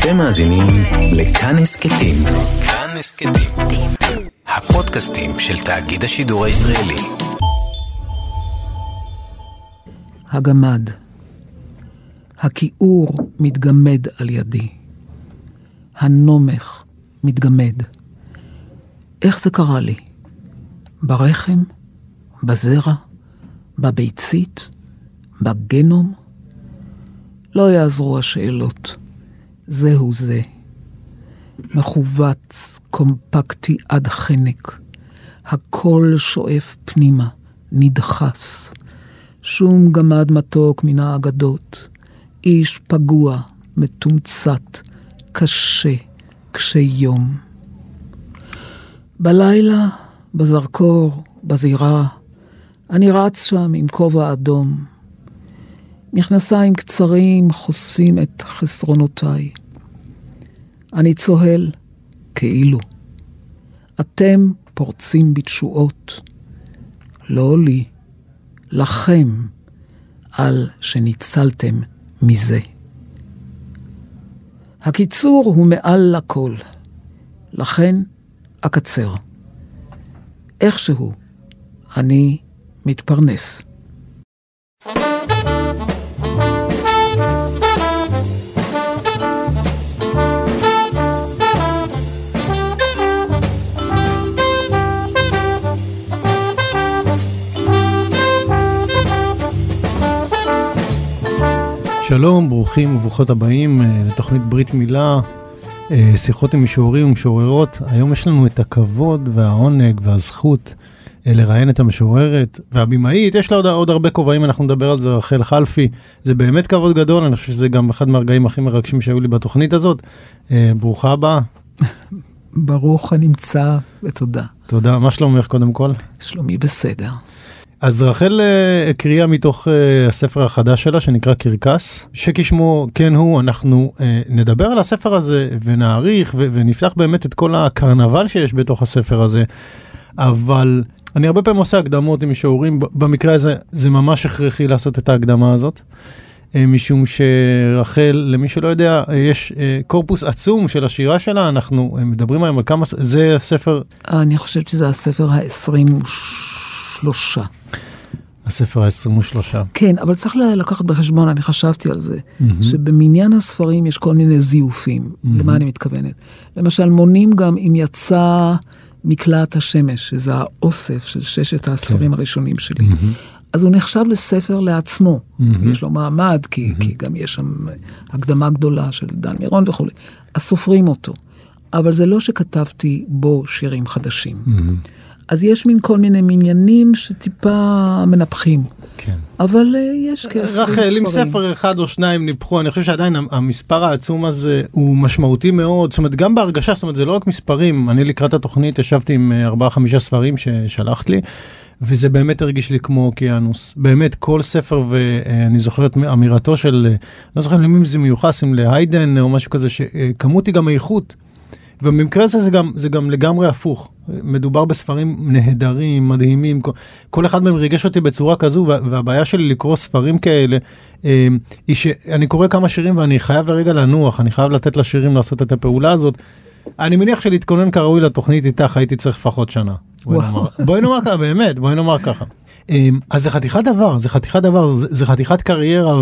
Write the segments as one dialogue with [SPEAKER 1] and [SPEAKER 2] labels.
[SPEAKER 1] אתם מאזינים לכאן הסכתים. כאן הסכתים. הפודקאסטים של תאגיד השידור הישראלי.
[SPEAKER 2] הגמד. הכיעור מתגמד על ידי. הנומך מתגמד. איך זה קרה לי? ברחם? בזרע? בביצית? בגנום? לא יעזרו השאלות. זהו זה. מחובץ, קומפקטי עד חנק. הכל שואף פנימה, נדחס. שום גמד מתוק מן האגדות. איש פגוע, מתומצת, קשה, קשה יום. בלילה, בזרקור, בזירה, אני רץ שם עם כובע אדום. מכנסיים קצרים חושפים את חסרונותיי. אני צוהל, כאילו. אתם פורצים בתשועות. לא לי, לכם, על שניצלתם מזה. הקיצור הוא מעל לכל. לכן אקצר. איכשהו אני מתפרנס.
[SPEAKER 3] שלום, ברוכים וברוכות הבאים לתוכנית ברית מילה, שיחות עם משוררים ומשוררות. היום יש לנו את הכבוד והעונג והזכות לראיין את המשוררת והבימאית. יש לה עוד הרבה כובעים, אנחנו נדבר על זה, רחל חלפי. זה באמת כבוד גדול, אני חושב שזה גם אחד מהרגעים הכי מרגשים שהיו לי בתוכנית הזאת. ברוכה הבאה.
[SPEAKER 2] ברוך הנמצא ותודה.
[SPEAKER 3] תודה, מה שלומך קודם כל?
[SPEAKER 2] שלומי בסדר.
[SPEAKER 3] אז רחל הקריאה מתוך הספר החדש שלה, שנקרא קרקס, שכשמו כן הוא, אנחנו נדבר על הספר הזה, ונעריך, ונפתח באמת את כל הקרנבל שיש בתוך הספר הזה, אבל אני הרבה פעמים עושה הקדמות עם משוררים, במקרה הזה זה ממש הכרחי לעשות את ההקדמה הזאת, משום שרחל, למי שלא יודע, יש קורפוס עצום של השירה שלה, אנחנו מדברים היום על כמה, זה הספר...
[SPEAKER 2] אני חושבת שזה הספר ה-23.
[SPEAKER 3] הספר ה-23.
[SPEAKER 2] כן, אבל צריך לקחת בחשבון, אני חשבתי על זה, שבמניין הספרים יש כל מיני זיופים. למה אני מתכוונת? למשל, מונים גם אם יצא מקלעת השמש, שזה האוסף של 6 הספרים הראשונים שלי. אז הוא נחשב לספר לעצמו. יש לו מעמד, כי גם יש שם הקדמה גדולה של דן מירון וכו'. אז סופרים אותו. אבל זה לא שכתבתי בו שירים חדשים. אז יש מין כל מיני מניינים שטיפה מנפחים. כן. אבל יש כ-20 ספרים.
[SPEAKER 3] רחל, אם ספר אחד או שניים ניפחו, אני חושב שעדיין המספר העצום הזה הוא משמעותי מאוד. זאת אומרת, גם בהרגשה, זאת אומרת, זה לא רק מספרים. אני לקראת התוכנית ישבתי עם 4-5 ספרים ששלחת לי, וזה באמת הרגיש לי כמו אוקיינוס. באמת, כל ספר, ואני זוכר את אמירתו של, לא זוכר למי זה מיוחס, אם להיידן או משהו כזה, שכמות היא גם איכות. ובמקרה הזה זה גם לגמרי הפוך. מדובר בספרים נהדרים, מדהימים. כל אחד מהם ריגש אותי בצורה כזו, והבעיה שלי לקרוא ספרים כאלה, היא שאני קורא כמה שירים ואני חייב לרגע לנוח, אני חייב לתת לשירים לעשות את הפעולה הזאת. אני מניח שלהתכונן כראוי לתוכנית איתך, הייתי צריך לפחות שנה. בואי נאמר ככה, באמת, בואי נאמר ככה. אז זה חתיכת דבר, זה חתיכת קריירה,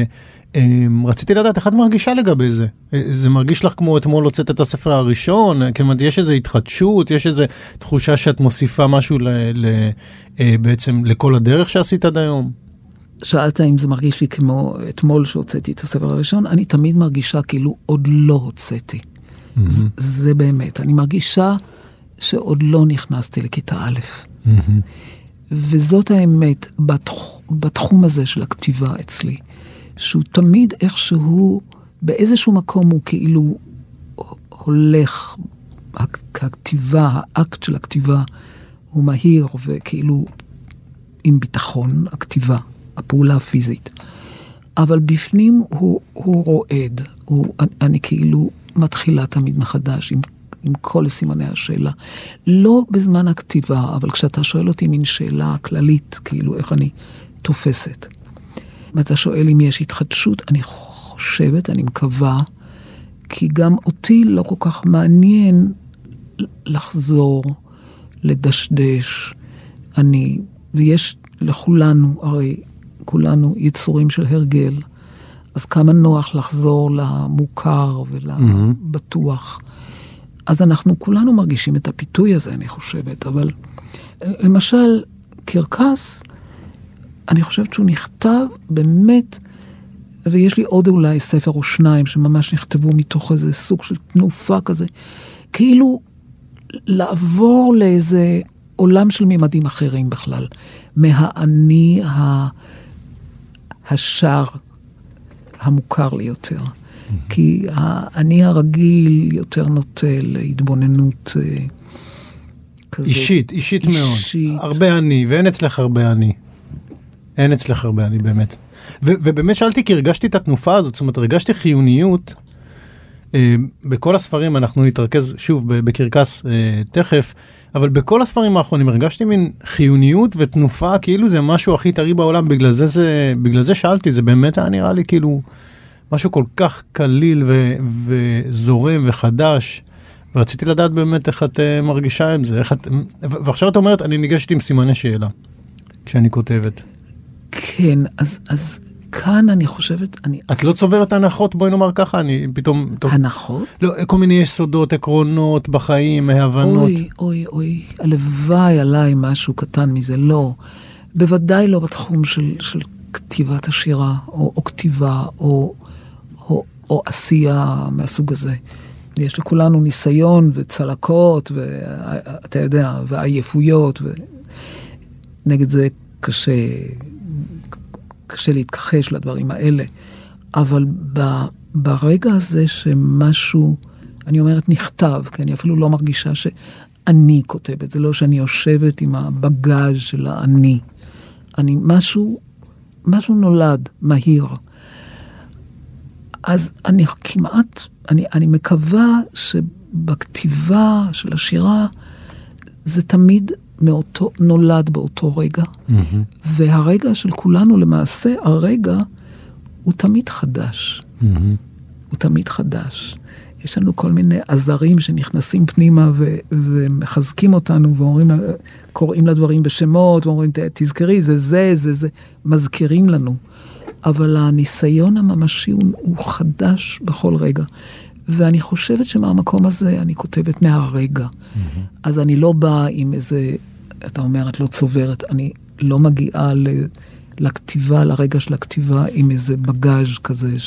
[SPEAKER 3] רציתי לדעת, איך את מרגישה לגבי זה? זה מרגיש לך כמו אתמול הוצאת את הספר הראשון? כלומר, יש איזו התחדשות? יש איזו תחושה שאת מוסיפה משהו בעצם לכל הדרך שעשית עד היום?
[SPEAKER 2] שאלת אם זה מרגיש לי כמו אתמול שהוצאתי את הספר הראשון, אני תמיד מרגישה כאילו עוד לא הוצאתי. זה באמת. אני מרגישה שעוד לא נכנסתי לכיתה א'. וזאת האמת בתחום הזה של הכתיבה אצלי. שהוא תמיד איכשהו, באיזשהו מקום הוא כאילו הולך, הכתיבה, האקט של הכתיבה הוא מהיר וכאילו עם ביטחון, הכתיבה, הפעולה הפיזית. אבל בפנים הוא רועד, אני כאילו מתחילה תמיד מחדש עם כל סימני השאלה. לא בזמן הכתיבה, אבל כשאתה שואל אותי מין שאלה כללית, כאילו איך אני תופסת. ואתה שואל אם יש התחדשות, אני חושבת, אני מקווה, כי גם אותי לא כל כך מעניין לחזור, לדשדש. ויש לכולנו, הרי כולנו יצורים של הרגל, אז כמה נוח לחזור למוכר ולבטוח. אז אנחנו כולנו מרגישים את הפיתוי הזה, אני חושבת, אבל למשל, קרקס, אני חושבת שהוא נכתב באמת, ויש לי עוד אולי ספר או שניים שממש נכתבו מתוך איזה סוג של תנופה כזה, כאילו לעבור לאיזה עולם של ממדים אחרים בכלל, מהאני השר המוכר לי יותר. כי האני הרגיל יותר נוטה להתבוננות כזאת.
[SPEAKER 3] אישית מאוד. הרבה אני, ואין אצלך הרבה אני. אין אצלך הרבה אני, באמת. ובאמת שאלתי, כי הרגשתי את התנופה הזאת, זאת אומרת, הרגשתי חיוניות. בכל הספרים אנחנו נתרכז שוב בקרקס תכף, אבל בכל הספרים האחרונים הרגשתי מין חיוניות ותנופה, כאילו זה משהו הכי טרי בעולם, בגלל זה שאלתי, זה באמת היה נראה לי כאילו משהו כל כך קליל וזורם וחדש, ורציתי לדעת באמת איך את מרגישה עם זה, ועכשיו את אומרת, אני ניגשת עם סימני שאלה, כשאני כותבת.
[SPEAKER 2] כן, אז כאן אני חושבת...
[SPEAKER 3] את לא צוברת הנחות, בואי נאמר ככה, אני פתאום...
[SPEAKER 2] הנחות?
[SPEAKER 3] לא, כל מיני יסודות, עקרונות בחיים, ההבנות.
[SPEAKER 2] אוי, הלוואי עליי משהו קטן מזה, לא. בוודאי לא בתחום של כתיבת השירה, או כתיבה, או עשייה מהסוג הזה. יש לכולנו ניסיון וצלקות, ואתה יודע, ועייפויות, ונגד זה קשה להתכחש לדברים האלה. אבל ברגע הזה שמשהו, אני אומרת נכתב, כי אני אפילו לא מרגישה שאני כותבת, זה לא שאני יושבת עם הבגז של האני. משהו נולד, מהיר. אז אני כמעט, אני מקווה שבכתיבה של השירה, זה תמיד נולד באותו רגע. והרגע של כולנו למעשה, הרגע הוא תמיד חדש. הוא תמיד חדש. יש לנו כל מיני עזרים שנכנסים פנימה ומחזקים אותנו, קוראים לדברים בשמות, ואומרים, תזכרי, זה, מזכירים לנו. אבל הניסיון הממשי הוא חדש בכל רגע. ואני חושבת שמהמקום הזה אני כותבת מהרגע. אז אני לא באה עם איזה, אתה אומר, את לא צוברת, אני לא מגיעה לכתיבה, לרגע של הכתיבה, עם איזה בגז כזה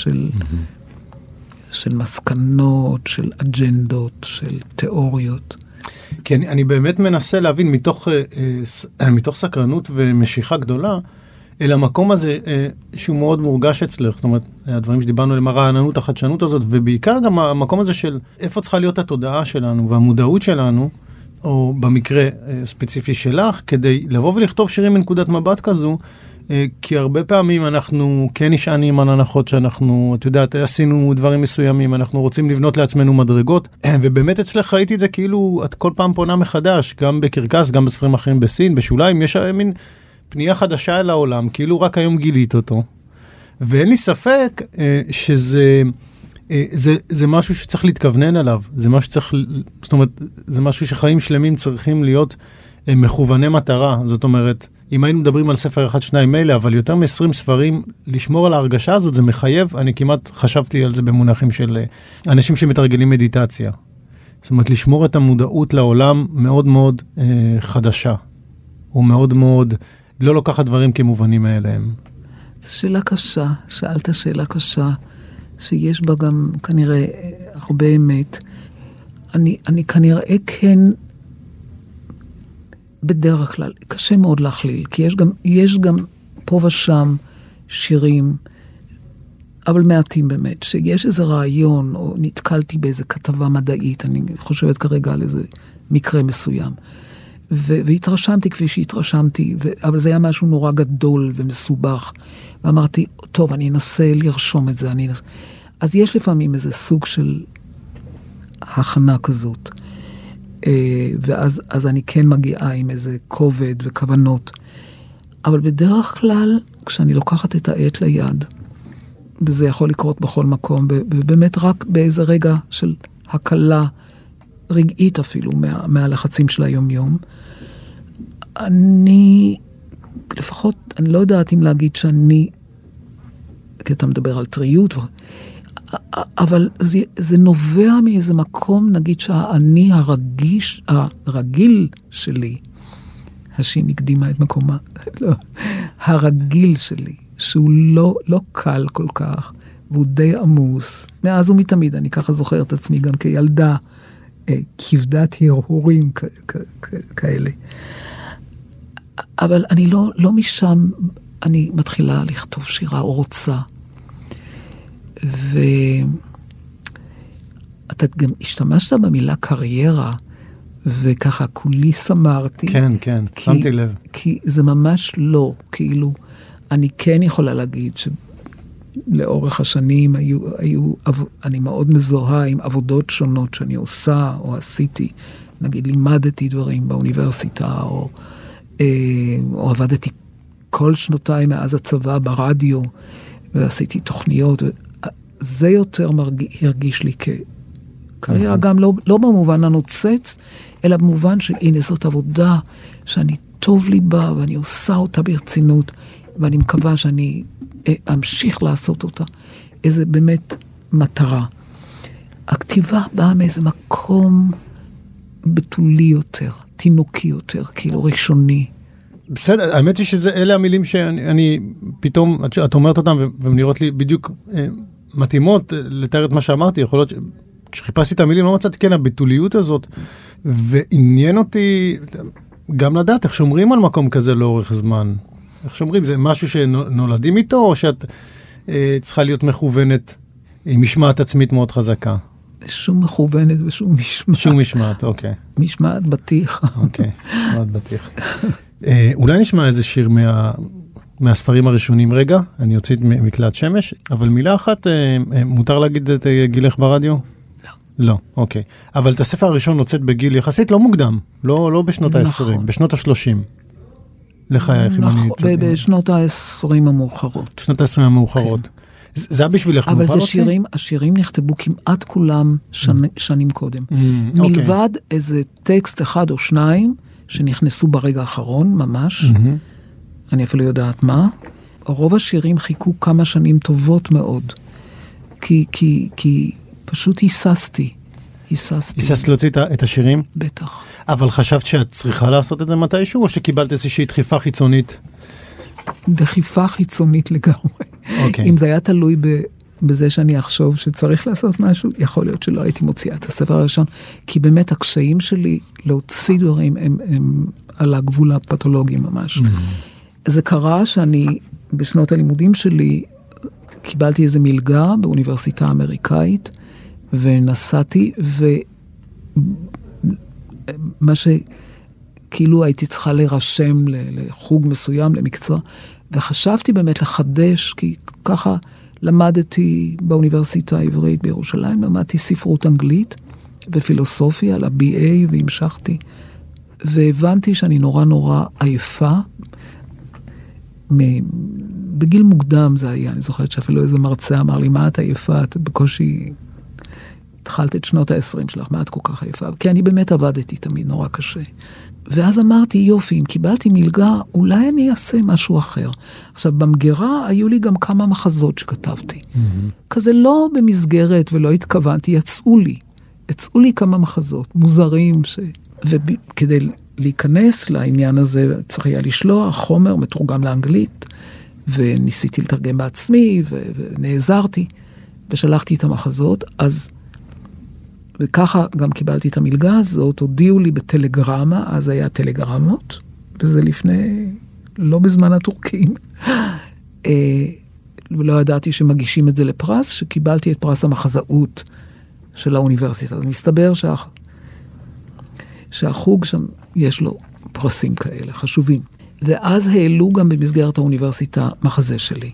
[SPEAKER 2] של מסקנות, של אג'נדות, של תיאוריות.
[SPEAKER 3] כי אני באמת מנסה להבין מתוך סקרנות ומשיכה גדולה, אל המקום הזה שהוא מאוד מורגש אצלך, זאת אומרת, הדברים שדיברנו עליהם, הרעננות, החדשנות הזאת, ובעיקר גם המקום הזה של איפה צריכה להיות התודעה שלנו והמודעות שלנו, או במקרה ספציפי שלך, כדי לבוא ולכתוב שירים מנקודת מבט כזו, כי הרבה פעמים אנחנו כן נשענים על הנחות שאנחנו, את יודעת, עשינו דברים מסוימים, אנחנו רוצים לבנות לעצמנו מדרגות, ובאמת אצלך ראיתי את זה כאילו, את כל פעם פונה מחדש, גם בקרקס, גם בספרים אחרים בסין, בשוליים, יש מין פנייה חדשה אל העולם, כאילו רק היום גילית אותו. ואין לי ספק שזה זה משהו שצריך להתכוונן עליו. זה משהו שצריך, זאת אומרת, זה משהו שחיים שלמים צריכים להיות מכווני מטרה. זאת אומרת, אם היינו מדברים על ספר אחד, שניים מילא, אבל יותר מ-20 ספרים, לשמור על ההרגשה הזאת, זה מחייב. אני כמעט חשבתי על זה במונחים של אנשים שמתרגלים מדיטציה. זאת אומרת, לשמור את המודעות לעולם מאוד מאוד חדשה. או מאוד מאוד לא לוקחת דברים כמובנים מאליהם.
[SPEAKER 2] זו שאלה קשה, שאלת שאלה קשה, שיש בה גם כנראה הרבה אמת. אני כנראה כן, בדרך כלל, קשה מאוד להכליל, כי יש גם פה ושם שירים, אבל מעטים באמת, שיש איזה רעיון, או נתקלתי באיזה כתבה מדעית, אני חושבת כרגע על איזה מקרה מסוים, והתרשמתי כפי שהתרשמתי, אבל זה היה משהו נורא גדול ומסובך, ואמרתי, טוב, אני אנסה לרשום את זה, אז יש לפעמים איזה סוג של הכנה כזאת, ואז אני כן מגיעה עם איזה כובד וכוונות, אבל בדרך כלל, כשאני לוקחת את העט ליד, וזה יכול לקרות בכל מקום, ובאמת רק באיזה רגע של הקלה רגעית אפילו, מהלחצים של היום-יום. לפחות, אני לא יודעת אם להגיד שאני, כי אתה מדבר על טריות, אבל זה נובע מאיזה מקום, נגיד שהאני הרגיל שלי, השין הקדימה את מקומה, לא, הרגיל שלי, שהוא לא קל כל כך, והוא די עמוס, מאז ומתמיד, אני ככה זוכר את עצמי גם כילדה, כבדת הרהורים כאלה. אבל אני לא משם, אני מתחילה לכתוב שירה או רוצה. ואתה גם השתמשת במילה קריירה, וככה כולי סמרתי.
[SPEAKER 3] כן, כן, שמתי לב.
[SPEAKER 2] כי זה ממש לא, כאילו, אני כן יכולה להגיד שלאורך השנים אני מאוד מזוהה עם עבודות שונות שאני עושה או עשיתי. נגיד, לימדתי דברים באוניברסיטה, או עבדתי כל שנותיי מאז הצבא ברדיו, ועשיתי תוכניות. זה יותר הרגיש לי כקריירה, גם לא במובן הנוצץ, אלא במובן שהנה זאת עבודה שאני טוב לי בה, ואני עושה אותה ברצינות, ואני מקווה שאני אמשיך לעשות אותה. איזה באמת מטרה. הכתיבה באה מאיזה מקום בתולי יותר, תינוקי יותר, כאילו ראשוני.
[SPEAKER 3] בסדר, האמת היא שאלה המילים שאני פתאום, את אומרת אותם, והן נראות לי בדיוק מתאימות לתאר את מה שאמרתי. יכול להיות כשחיפשתי את המילים, לא מצאתי כן הבתוליות הזאת, ועניין אותי גם לדעת איך שומרים על מקום כזה לאורך זמן. איך שומרים? זה משהו שנולדים איתו, או שאת צריכה להיות מכוונת עם משמעת עצמית מאוד חזקה?
[SPEAKER 2] שום מכוונת ושום משמעת.
[SPEAKER 3] שום משמעת, אוקיי.
[SPEAKER 2] משמעת בטיח.
[SPEAKER 3] אוקיי, משמעת בטיח. אולי נשמע איזה שיר מהספרים הראשונים רגע, אני אוציא את מקלט שמש, אבל מילה אחת, מותר להגיד את גילך ברדיו?
[SPEAKER 2] לא.
[SPEAKER 3] לא, אוקיי. אבל את הספר הראשון הוצאת בגיל יחסית לא מוקדם, לא בשנות ה-20, בשנות ה-30. לחייך, אם אני...
[SPEAKER 2] בשנות ה-20 המאוחרות.
[SPEAKER 3] בשנות ה-20 המאוחרות. זה היה בשבילך
[SPEAKER 2] אבל השירים נכתבו כמעט כולם שנים קודם. מלבד איזה טקסט אחד או שניים, שנכנסו ברגע האחרון, ממש. אני אפילו יודעת מה. רוב השירים חיכו כמה שנים טובות מאוד. כי פשוט היססתי.
[SPEAKER 3] היססת להוציא את השירים?
[SPEAKER 2] בטח.
[SPEAKER 3] אבל חשבת שאת צריכה לעשות את זה מתישהו, או שקיבלת איזושהי דחיפה חיצונית?
[SPEAKER 2] דחיפה חיצונית לגמרי. אם זה היה תלוי בזה שאני אחשוב שצריך לעשות משהו, יכול להיות שלא הייתי מוציאה את הספר הראשון, כי באמת הקשיים שלי להוציא דברים הם על הגבול הפתולוגי ממש. זה קרה שאני בשנות הלימודים שלי קיבלתי איזו מלגה באוניברסיטה האמריקאית, ונסעתי, ומה שכאילו הייתי צריכה להירשם לחוג מסוים, למקצוע, וחשבתי באמת לחדש, כי ככה למדתי באוניברסיטה העברית בירושלים, למדתי ספרות אנגלית ופילוסופיה על ה-BA, והמשכתי, והבנתי שאני נורא עייפה, בגיל מוקדם זה היה, אני זוכרת שאפילו איזה מרצה אמר לי, מה את עייפה? את בקושי התחלת את שנות ה-20 שלך, מה את כל כך עייפה? כי אני באמת עבדתי תמיד נורא קשה. ואז אמרתי, יופי, אם קיבלתי מלגה, אולי אני אעשה משהו אחר. עכשיו, במגירה היו לי גם כמה מחזות שכתבתי. כזה לא במסגרת ולא התכוונתי, יצאו לי כמה מחזות מוזרים, וכדי להיכנס לעניין הזה, צריך היה לשלוח חומר מתורגם לאנגלית, וניסיתי לתרגם בעצמי, ונעזרתי, ושלחתי את המחזות, וככה גם קיבלתי את המלגה הזאת, הודיעו לי בטלגרמה, אז היה טלגרמות, וזה לפני, לא בזמן הטורקים, ולא ידעתי שמגישים את זה לפרס, שקיבלתי את פרס המחזאות של האוניברסיטה. אז מסתבר שהחוג שם יש לו פרסים כאלה, חשובים. ואז העלו גם במסגרת האוניברסיטה מחזה שלי.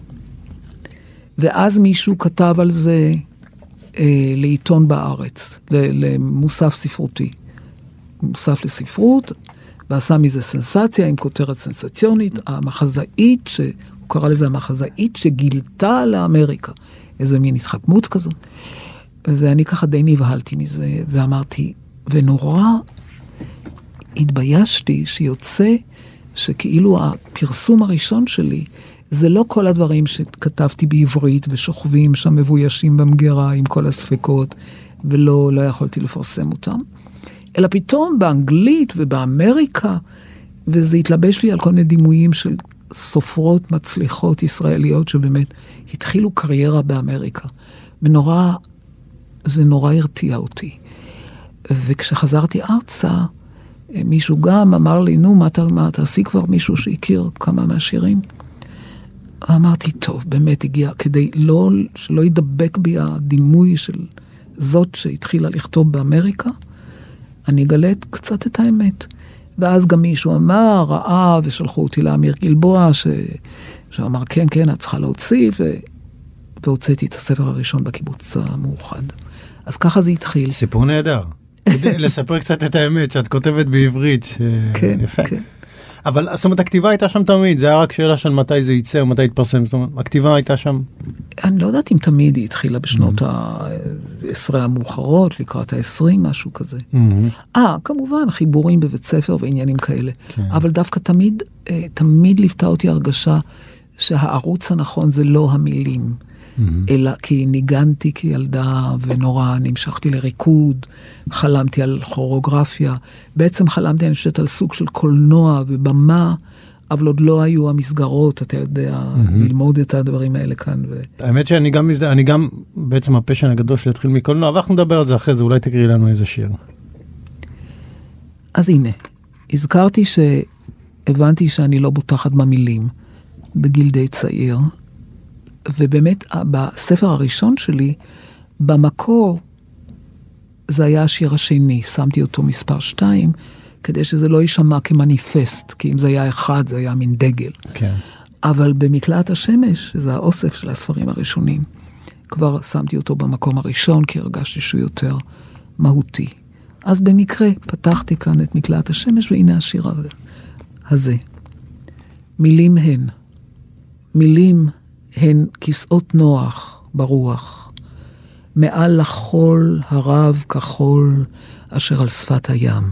[SPEAKER 2] ואז מישהו כתב על זה לעיתון בארץ, למוסף ספרותי. מוסף לספרות, ועשה מזה סנסציה עם כותרת סנסציונית, המחזאית קרא לזה המחזאית שגילתה לאמריקה, איזה מין התחכמות כזאת. ואני ככה די נבהלתי מזה, ואמרתי, ונורא התביישתי שיוצא שכאילו הפרסום הראשון שלי, זה לא כל הדברים שכתבתי בעברית ושוכבים שם מבוישים במגירה עם כל הספקות, ולא יכולתי לפרסם אותם, אלא פתאום באנגלית ובאמריקה, וזה התלבש לי על כל מיני דימויים של סופרות מצליחות ישראליות, שבאמת התחילו קריירה באמריקה. זה נורא הרתיע אותי. וכשחזרתי ארצה, מישהו גם אמר לי, נו, מה תעשי כבר מישהו שהכיר כמה מהשירים? אמרתי, טוב, באמת הגיע, כדי שלא ידבק בי הדימוי של זאת שהתחילה לכתוב באמריקה, אני אגלה קצת את האמת. ואז גם מישהו אמר, ראה, ושלחו אותי לאמיר גלבוע, שאמר, כן, את צריכה להוציא, והוצאתי את הספר הראשון בקיבוץ המאוחד. אז ככה זה התחיל.
[SPEAKER 3] סיפור נהדר. לספר קצת את האמת, שאת כותבת בעברית.
[SPEAKER 2] כן,
[SPEAKER 3] יפה.
[SPEAKER 2] כן.
[SPEAKER 3] אבל זאת אומרת, הכתיבה הייתה שם תמיד, זה היה רק שאלה של מתי זה יצא או מתי יתפרסם, זאת אומרת, הכתיבה הייתה שם.
[SPEAKER 2] אני לא יודעת אם תמיד היא התחילה בשנות ה-10 המאוחרות, לקראת ה-20, משהו כזה. כמובן, חיבורים בבית ספר ועניינים כאלה. אבל דווקא תמיד ליוותה אותי הרגשה שהערוץ הנכון זה לא המילים, אלא כי ניגנתי כילדה ונורא נמשכתי לריקוד, חלמתי על כוריאוגרפיה, בעצם חלמתי אני חושבת על סוג של קולנוע ובמה, אבל עוד לא היו המסגרות, אתה יודע, ללמוד את הדברים האלה כאן.
[SPEAKER 3] האמת שאני גם בעצם הפשן הגדול שלי התחיל מקולנוע, אבל אנחנו נדבר על זה אחרי זה, אולי תקראי לנו איזה שיר.
[SPEAKER 2] אז הנה, הזכרתי שהבנתי שאני לא בוטחת במילים, בגיל די צעיר, ובאמת, בספר הראשון שלי, במקור, זה היה השיר השני, שמתי אותו מספר 2, כדי שזה לא יישמע כמניפסט, כי אם זה היה אחד, זה היה מין דגל.
[SPEAKER 3] כן.
[SPEAKER 2] אבל במקלעת השמש, שזה האוסף של הספרים הראשונים, כבר שמתי אותו במקום הראשון, כי הרגשתי שהוא יותר מהותי. אז במקרה פתחתי כאן את מקלעת השמש, והנה השיר הזה. מילים הן כיסאות נוח ברוח, מעל לחול הרב כחול אשר על שפת הים.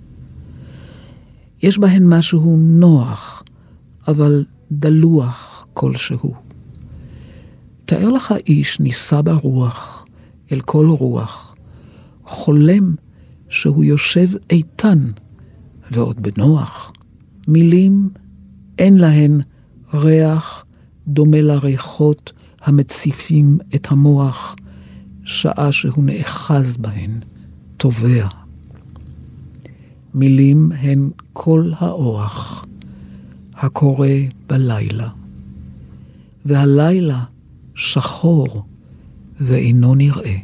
[SPEAKER 2] יש בהן משהו נוח, אבל דלוח כלשהו. תאר לך איש נישא ברוח, אל כל רוח, חולם שהוא יושב איתן, ועוד בנוח. מילים אין להן ריח דומה לריחות המציפים את המוח, שעה שהוא נאחז בהן, טובע. מילים הן כל האורח, הקורא בלילה. והלילה שחור ואינו נראה.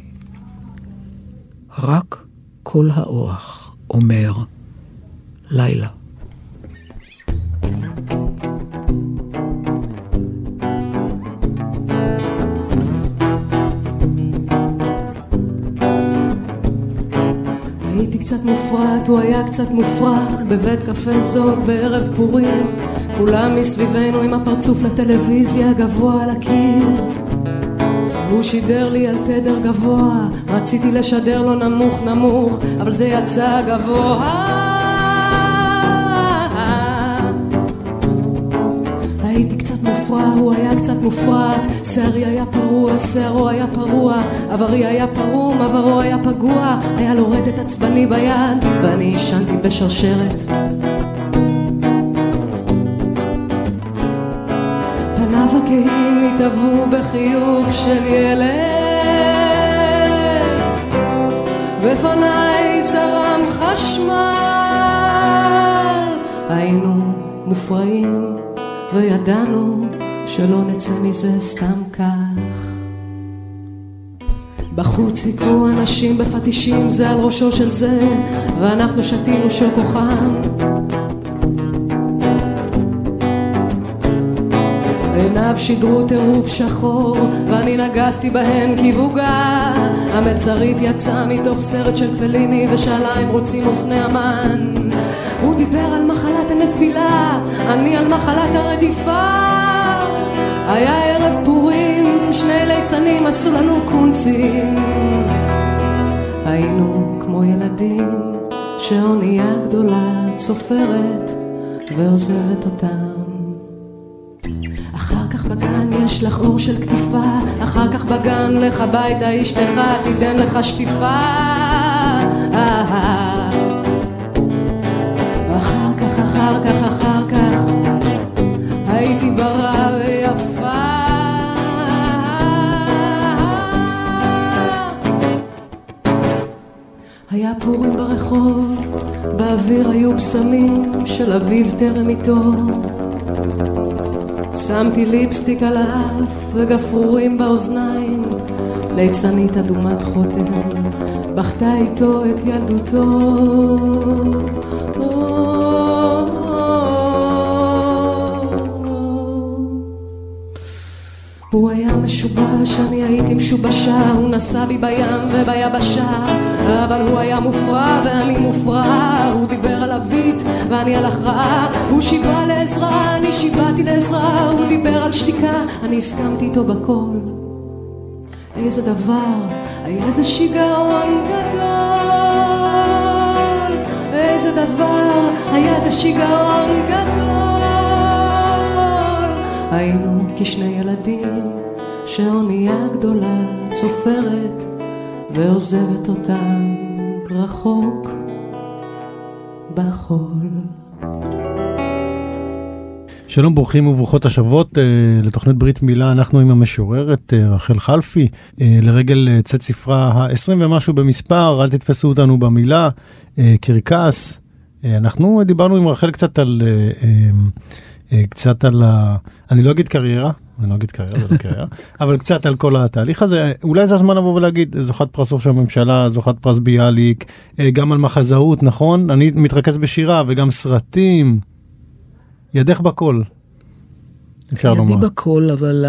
[SPEAKER 2] רק כל האורח אומר לילה.
[SPEAKER 4] קצת מופרט, הוא היה קצת מופרט, בבית קפה זול בערב פורים, כולם מסביבנו עם הפרצוף לטלוויזיה גבוה על הקיר. הוא שידר לי על תדר גבוה, רציתי לשדר לו נמוך נמוך, אבל זה יצא גבוה. הייתי קצת מופרע, הוא היה קצת מופרט, שערי היה פרוע, שערו היה פרוע, עברי היה פרום, עברו היה פגוע, היה לו רדת עצבני ביד, ואני ישנתי בשרשרת. פניו הכהים התאבו בחיוך של ילד, בפניי זרם חשמל, היינו מופרעים וידענו שלא נצא מזה סתם כך. בחוץ יקרו אנשים בפטישים זה על ראשו של זה, ואנחנו שתינו שוקו חם. עיניו שידרו טירוף שחור, ואני נגסתי בהן כיווגה. המלצרית יצאה מתוך סרט של פליני ושאלה אם רוצים אוסני אמן. הוא דיבר על מחלת הנפילה, אני על מחלת הרדיפה. היה ערב פורים, שני ליצנים עשו לנו קונצים. היינו כמו ילדים שאונייה גדולה צופרת ועוזבת אותם. אחר כך בגן יש לך אור של כתיפה, אחר כך בגן לך ביתה אשתך תיתן לך שטיפה. אחר כך הייתי ברא ויפה. היה פורים ברחוב, באוויר היו בשמים של אביב טרם איתו. שמתי ליפסטיק על האף וגפרורים באוזניים, ליצנית אדומת חותם בכתה איתו את ילדותו. הוא היה משובש, אני הייתי משובשה, הוא נסע בי בים וביבשה, אבל הוא היה מופרע ואני מופרע. הוא דיבר על אבית ואני על הכרעה, הוא שיבה לעזרה, אני שיבעתי לעזרה. הוא דיבר על שתיקה, אני הסכמתי איתו בכל. איזה דבר, היה איזה שיגעון גדול. איזה דבר, היה איזה שיגעון גדול. היינו כשני ילדים שאונייה גדולה צופרת ועוזבת אותם רחוק בחול.
[SPEAKER 3] שלום, ברוכים וברוכות השבות לתוכנית ברית מילה. אנחנו עם המשוררת רחל חלפי, לרגל צאת ספרה ה-20 ומשהו במספר, אל תתפסו אותנו במילה, קרקס. אנחנו דיברנו עם רחל קצת על אני לא אגיד קריירה, זה לא קריירה, אבל קצת על כל התהליך הזה. אולי זה הזמן לבוא ולהגיד, זוכת פרס ראש הממשלה, זוכת פרס ביאליק, גם על מחזאות, נכון? אני מתרכז בשירה וגם סרטים. ידך בכל. אפשר לומר.
[SPEAKER 2] ידי בכל, אבל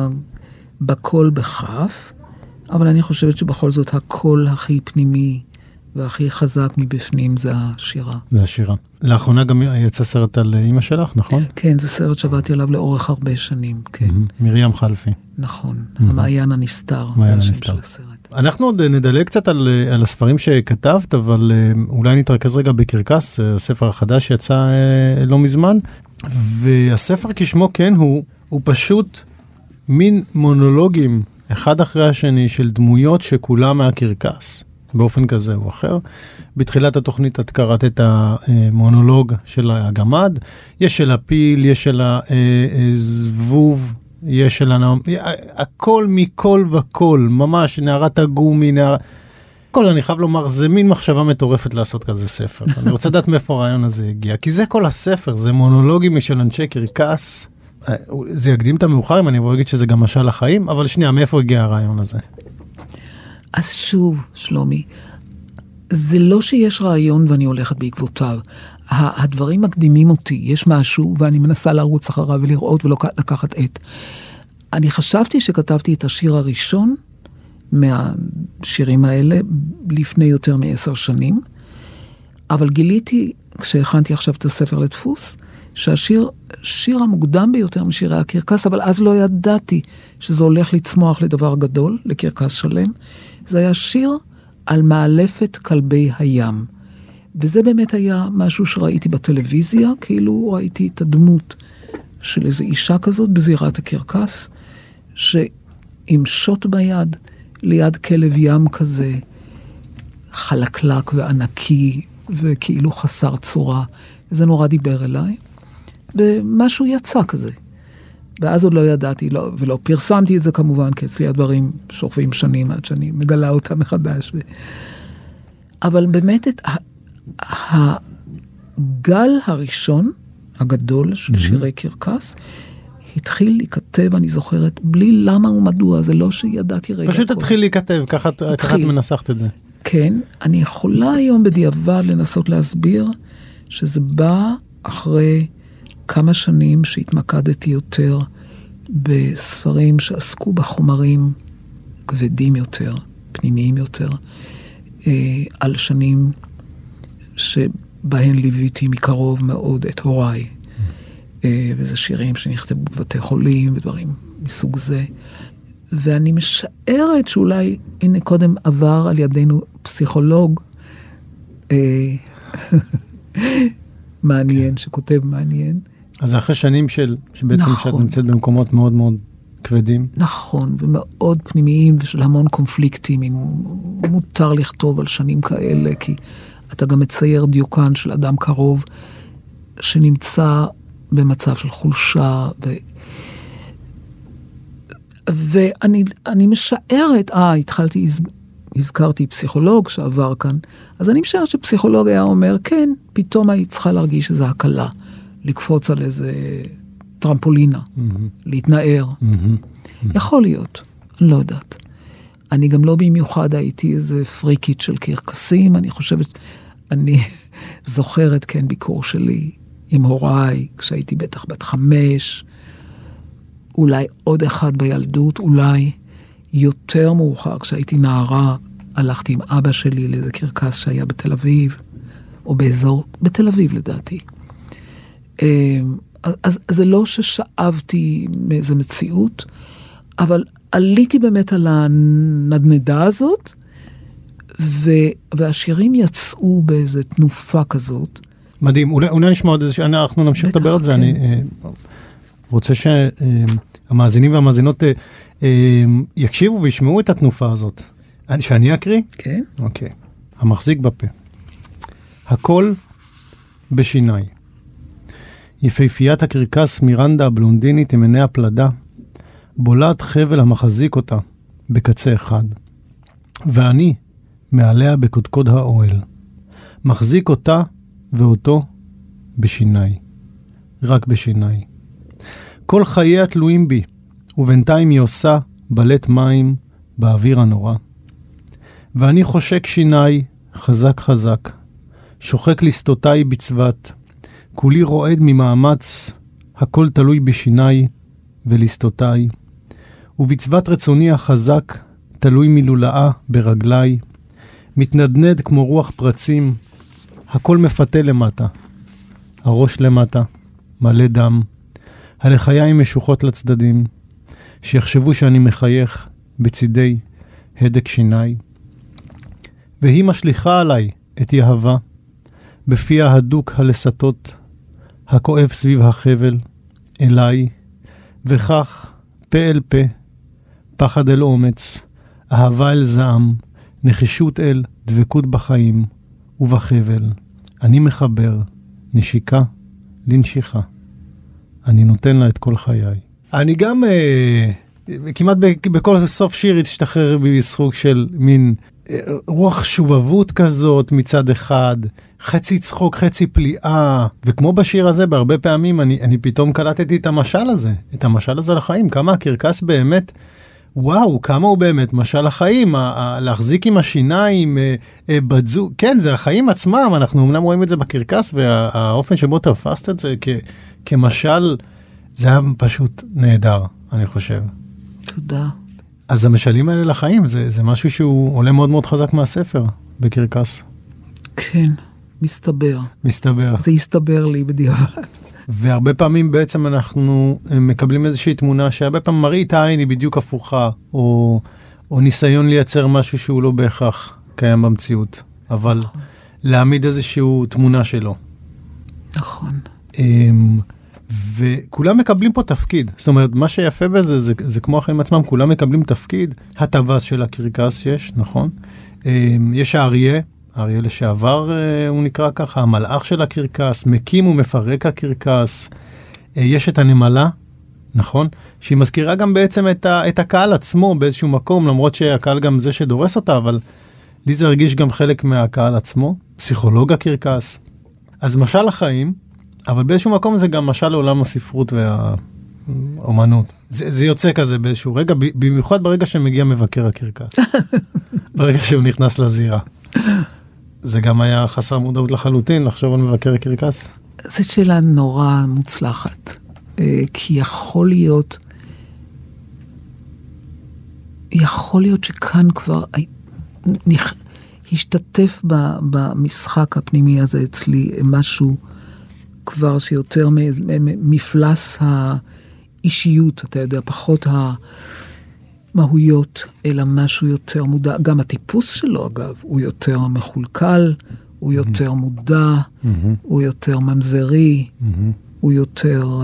[SPEAKER 2] בכל בכף, אבל אני חושבת שבכל זאת הקול הכי פנימי והכי חזק מבפנים זה השירה.
[SPEAKER 3] זה השירה. לאחרונה גם יצא סרט על אמא שלך, נכון?
[SPEAKER 2] כן, זה סרט שעבדתי עליו לאורך הרבה שנים, כן.
[SPEAKER 3] מרים חלפי.
[SPEAKER 2] נכון, המעיין הנסתר, זה השם של הסרט.
[SPEAKER 3] אנחנו עוד נדלג קצת על הספרים שכתבת, אבל אולי נתרכז רגע בקרקס, הספר החדש שיצא לא מזמן, והספר כשמו כן הוא פשוט מין מונולוגים אחד אחרי השני של דמויות שכולם מהקרקס. באופן כזה או אחר. בתחילת התוכנית את קראת את המונולוג של הגמד, יש של הפיל, יש של הזבוב, יש של הכל מכל וכל, ממש נערת הגומי, הכל. אני חייב לומר, זה מין מחשבה מטורפת לעשות כזה ספר. אני רוצה לדעת מאיפה הרעיון הזה הגיע, כי זה כל הספר, זה מונולוגים של אנשי קרקס. זה יקדים את המאוחר, אם אני אבוא להגיד שזה גם משל לחיים, אבל שנייה, מאיפה הגיע הרעיון הזה?
[SPEAKER 2] אז שוב, שלומי, זה לא שיש רעיון ואני הולכת בעקבותיו. הדברים מקדימים אותי, יש משהו ואני מנסה לרוץ אחריו ולראות ולא לקחת את. אני חשבתי שכתבתי את השיר הראשון מהשירים האלה לפני יותר מ10 שנים, אבל גיליתי, כשהכנתי עכשיו את הספר לדפוס, שהשיר המוקדם ביותר משירי הקרקס, אבל אז לא ידעתי שזה הולך לצמוח לדבר גדול, לקרקס שלם. זה היה שיר על מאלפת כלבי הים. וזה באמת היה משהו שראיתי בטלוויזיה, כאילו ראיתי את הדמות של איזו אישה כזאת בזירת הקרקס, שעם שוט ביד, ליד כלב ים כזה, חלקלק וענקי, וכאילו חסר צורה. זה נורא דיבר אליי. ומשהו יצא כזה. ואז עוד לא ידעתי, ולא פרסמתי את זה כמובן, כי אצלי הדברים שוכבים שנים עד שאני מגלה אותם מחדש. אבל באמת הגל הראשון, הגדול של שירי קרקס, התחיל להיכתב, אני זוכרת, בלי למה ומדוע, זה לא שידעתי רגע.
[SPEAKER 3] פשוט התחיל להיכתב, ככה את מנסחת את זה.
[SPEAKER 2] כן, אני יכולה היום בדיעבד לנסות להסביר שזה בא אחרי כמה שנים שהתמקדתי יותר בספרים שעסקו בחומרים כבדים יותר, פנימיים יותר, על שנים שבהן ליוויתי מקרוב מאוד את הוריי. וזה שירים שנכתבו בבתי חולים ודברים מסוג זה. ואני משערת שאולי, הנה קודם עבר על ידינו פסיכולוג, מעניין, שכותב מעניין.
[SPEAKER 3] אז אחרי שנים שבעצם שאת נמצאת במקומות מאוד מאוד כבדים.
[SPEAKER 2] נכון, ומאוד פנימיים ושל המון קונפליקטים, אם מותר לכתוב על שנים כאלה, כי אתה גם מצייר דיוקן של אדם קרוב, שנמצא במצב של חולשה, ואני משערת, הזכרתי פסיכולוג שעבר כאן, אז אני משערת שפסיכולוג היה אומר, כן, פתאום היא צריכה להרגיש איזו הקלה, לקפוץ על איזה טרמפולינה, להתנער. יכול להיות, אני לא יודעת. אני גם לא במיוחד הייתי איזה פריקית של קרקסים, אני חושבת, אני זוכרת, כן, ביקור שלי עם הוריי, כשהייתי בטח בת 5, אולי עוד אחד בילדות, אולי יותר מאוחר, כשהייתי נערה, הלכתי עם אבא שלי לאיזה קרקס שהיה בתל אביב, או באזור, בתל אביב לדעתי. אז זה לא ששאבתי מאיזו מציאות, אבל עליתי באמת על הנדנדה הזאת, והשירים יצאו באיזו תנופה כזאת.
[SPEAKER 3] מדהים, אולי נשמע עוד איזה, אנחנו נמשיך לדבר על זה, אני רוצה שהמאזינים והמאזינות יקשיבו וישמעו את התנופה הזאת. שאני אקריא?
[SPEAKER 2] כן.
[SPEAKER 3] אוקיי. המחזיק בפה. הכל בשיניי. יפהפיית הקרקס מירנדה הבלונדינית עם עיני הפלדה, בולעת חבל המחזיק אותה בקצה אחד. ואני מעליה בקודקוד האוהל. מחזיק אותה ואותו בשיניי. רק בשיניי. כל חייה תלויים בי, ובינתיים היא עושה בלט מים באוויר הנורא. ואני חושק שיניי חזק חזק, שוחק לסטותיי בצוות, כולי רועד ממאמץ, הכל תלוי בשיניי ולסטותיי, ובצוות רצוני החזק תלוי מלולאה ברגליי, מתנדנד כמו רוח פרצים, הכל מפתה למטה, הראש למטה, מלא דם, הלחיים משוחות לצדדים, שיחשבו שאני מחייך בצדי הדק שיניי. והיא משליחה עליי את יהבה, בפיה הדוק הלסתות, הכואב סביב החבל, אליי, וכך פה אל פה, פחד אל אומץ, אהבה אל זעם, נחישות אל דבקות בחיים ובחבל. אני מחבר, נשיקה לנשיכה. אני נותן לה את כל חיי. אני גם כמעט בכל סוף שיר התשתחרר במשחוק של מין רוח שובבות כזאת מצד אחד, חצי צחוק, חצי פליאה, וכמו בשיר הזה, בהרבה פעמים אני פתאום קלטתי את המשל הזה לחיים, כמה הקרקס באמת, וואו, כמה הוא באמת משל החיים, להחזיק עם השיניים, בדזו, כן, זה החיים עצמם, אנחנו אמנם רואים את זה בקרקס, והאופן שבו תפסת את זה כמשל, זה היה פשוט נהדר, אני חושב.
[SPEAKER 2] תודה.
[SPEAKER 3] אז המשלים האלה לחיים, זה משהו שהוא עולה מאוד מאוד חזק מהספר, בקרקס.
[SPEAKER 2] כן, מסתבר.
[SPEAKER 3] מסתבר.
[SPEAKER 2] זה יסתבר לי בדיעבד.
[SPEAKER 3] והרבה פעמים בעצם אנחנו מקבלים איזושהי תמונה, שהרבה פעמים מראית העין היא בדיוק הפוכה, או ניסיון לייצר משהו שהוא לא בהכרח קיים במציאות, אבל נכון. להעמיד איזושהי תמונה שלו.
[SPEAKER 2] נכון.
[SPEAKER 3] וכולם מקבלים פה תפקיד. זאת אומרת, מה שיפה בזה, זה כמו החיים עצמם, כולם מקבלים תפקיד. הטווס של הקרקס יש, נכון? יש האריה לשעבר, הוא נקרא ככה, המלאך של הקרקס, מקים ומפרק הקרקס. יש את הנמלה, נכון? שהיא מזכירה גם בעצם את הקהל עצמו באיזשהו מקום, למרות שהקהל גם זה שדורס אותה, אבל לי זה הרגיש גם חלק מהקהל עצמו, פסיכולוג הקרקס. אז משל החיים, אבל באיזשהו מקום זה גם משל לעולם הספרות והאומנות. זה יוצא כזה באיזשהו רגע, במיוחד ברגע שמגיע מבקר הקרקס. ברגע שהוא נכנס לזירה. זה גם היה חסר מודעות לחלוטין, לחשוב על מבקר הקרקס?
[SPEAKER 2] זו שאלה נורא מוצלחת. כי יכול להיות שכאן כבר השתתף במשחק הפנימי הזה אצלי משהו כבר שיותר מפלס האישיות, אתה יודע, פחות המהויות, אלא משהו יותר מודע. גם הטיפוס שלו, אגב, הוא יותר מחולקל, הוא יותר מודע, הוא יותר ממזרי, הוא יותר,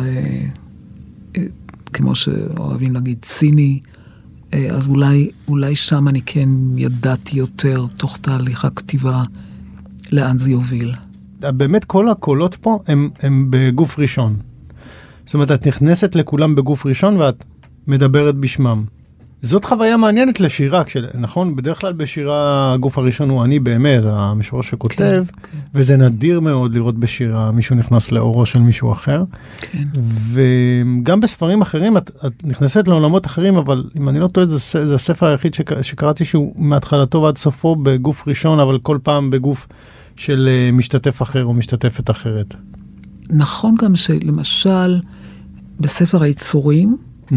[SPEAKER 2] כמו שאוהבים להגיד, ציני. אז אולי שם אני כן ידעתי יותר, תוך תהליך הכתיבה, לאן זה יוביל.
[SPEAKER 3] באמת כל הקולות פה הם בגוף ראשון. זאת אומרת, את נכנסת לכולם בגוף ראשון ואת מדברת בשמם. זאת חוויה מעניינת לשירה, נכון? בדרך כלל בשירה הגוף הראשון הוא אני באמת, המשורר שכותב, כן. וזה נדיר מאוד לראות בשירה מישהו נכנס לאורו של מישהו אחר. כן. וגם בספרים אחרים, את נכנסת לעולמות אחרים, אבל אם אני לא טועה, זה הספר היחיד שקראתי שהוא מהתחלתו ועד סופו בגוף ראשון, אבל כל פעם בגוף של משתתף אחר או משתתפת אחרת.
[SPEAKER 2] נכון גם שלמשל, בספר היצורים,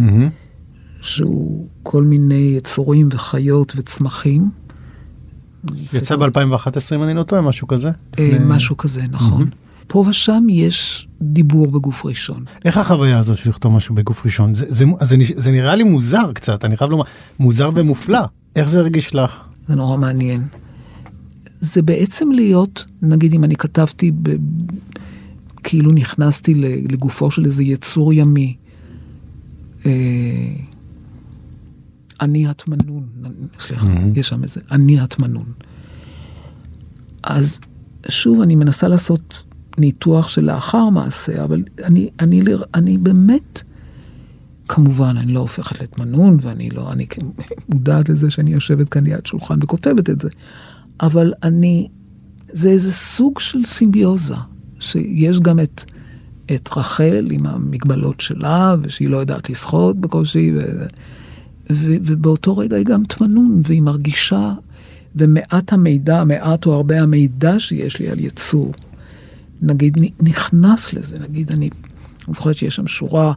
[SPEAKER 2] שהוא כל מיני יצורים וחיות וצמחים.
[SPEAKER 3] יצא ב-2011, אם אני לא טועה, משהו כזה?
[SPEAKER 2] משהו כזה, נכון. פה ושם יש דיבור בגוף ראשון.
[SPEAKER 3] איך החוויה הזאת של לכתוב משהו בגוף ראשון? זה נראה לי מוזר קצת, אני חייב לומר, מוזר ומופלא. איך זה הרגיש לך?
[SPEAKER 2] זה נורא מעניין. זה בעצם להיות, נגיד אם אני כתבתי, כאילו נכנסתי לגופו של איזה יצור ימי, אני התמנון, סליחה, יש שם איזה, אני התמנון. אז שוב, אני מנסה לעשות ניתוח של לאחר מעשה, אבל אני באמת, כמובן, אני לא הופכת לתמנון, ואני לא, אני מודעת לזה שאני יושבת כאן ליד שולחן וכותבת את זה, אבל זה איזה סוג של סימביוזה, שיש גם את רחל עם המגבלות שלה, ושהיא לא יודעת לשחות בקושי, ובאותו רגע היא גם תמנון, והיא מרגישה, ומעט המידע, מעט או הרבה המידע שיש לי על יצור, נגיד, נכנס לזה, נגיד, אני זוכרת שיש שם שורה,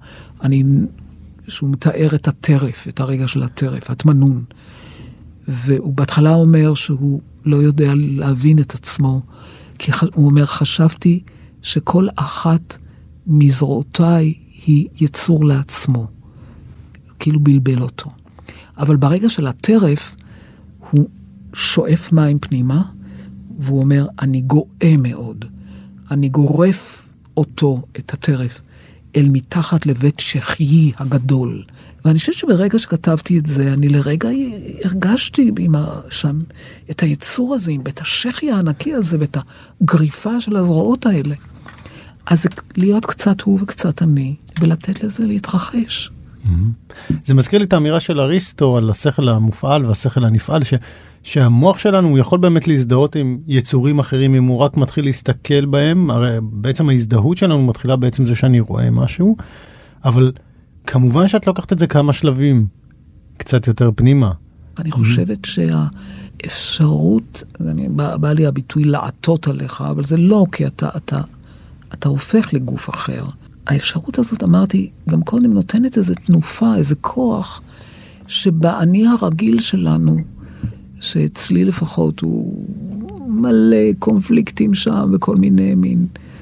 [SPEAKER 2] שהוא מתאר את הטרף, את הרגע של הטרף, התמנון, והוא בהתחלה אומר שהוא לא יודע להבין את עצמו, כי הוא אומר, חשבתי שכל אחת מזרועותיי היא יצור לעצמו, כאילו בלבל אותו. אבל ברגע של הטרף, הוא שואף מים פנימה, והוא אומר, אני גואה מאוד. אני גורף אותו, את הטרף, אל מתחת לבית שחיי הגדול. ואני חושבת שברגע שכתבתי את זה, אני לרגע הרגשתי שם את היצור הזה, עם בית השחי הענקי הזה, ואת הגריפה של הזרועות האלה. אז להיות קצת הוא וקצת אני, ולתת לזה להתרחש.
[SPEAKER 3] זה מזכיר לי את האמירה של אריסטו על השכל המופעל והשכל הנפעל, שהמוח שלנו הוא יכול באמת להזדהות עם יצורים אחרים, אם הוא רק מתחיל להסתכל בהם, הרי בעצם ההזדהות שלנו מתחילה בעצם זה שאני רואה משהו, אבל כמובן שאת לוקחת את זה כמה שלבים, קצת יותר פנימה.
[SPEAKER 2] אני חושבת שהאפשרות, בא לי הביטוי לעטות עליך, אבל זה לא, כי אתה הופך לגוף אחר. האפשרות הזאת, אמרתי, גם קודם נותנת איזו תנופה, איזה כוח, שבאני הרגיל שלנו, שאצלי לפחות הוא מלא קונפליקטים שם, וכל מיני מין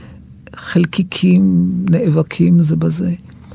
[SPEAKER 2] חלקיקים נאבקים זה בזה.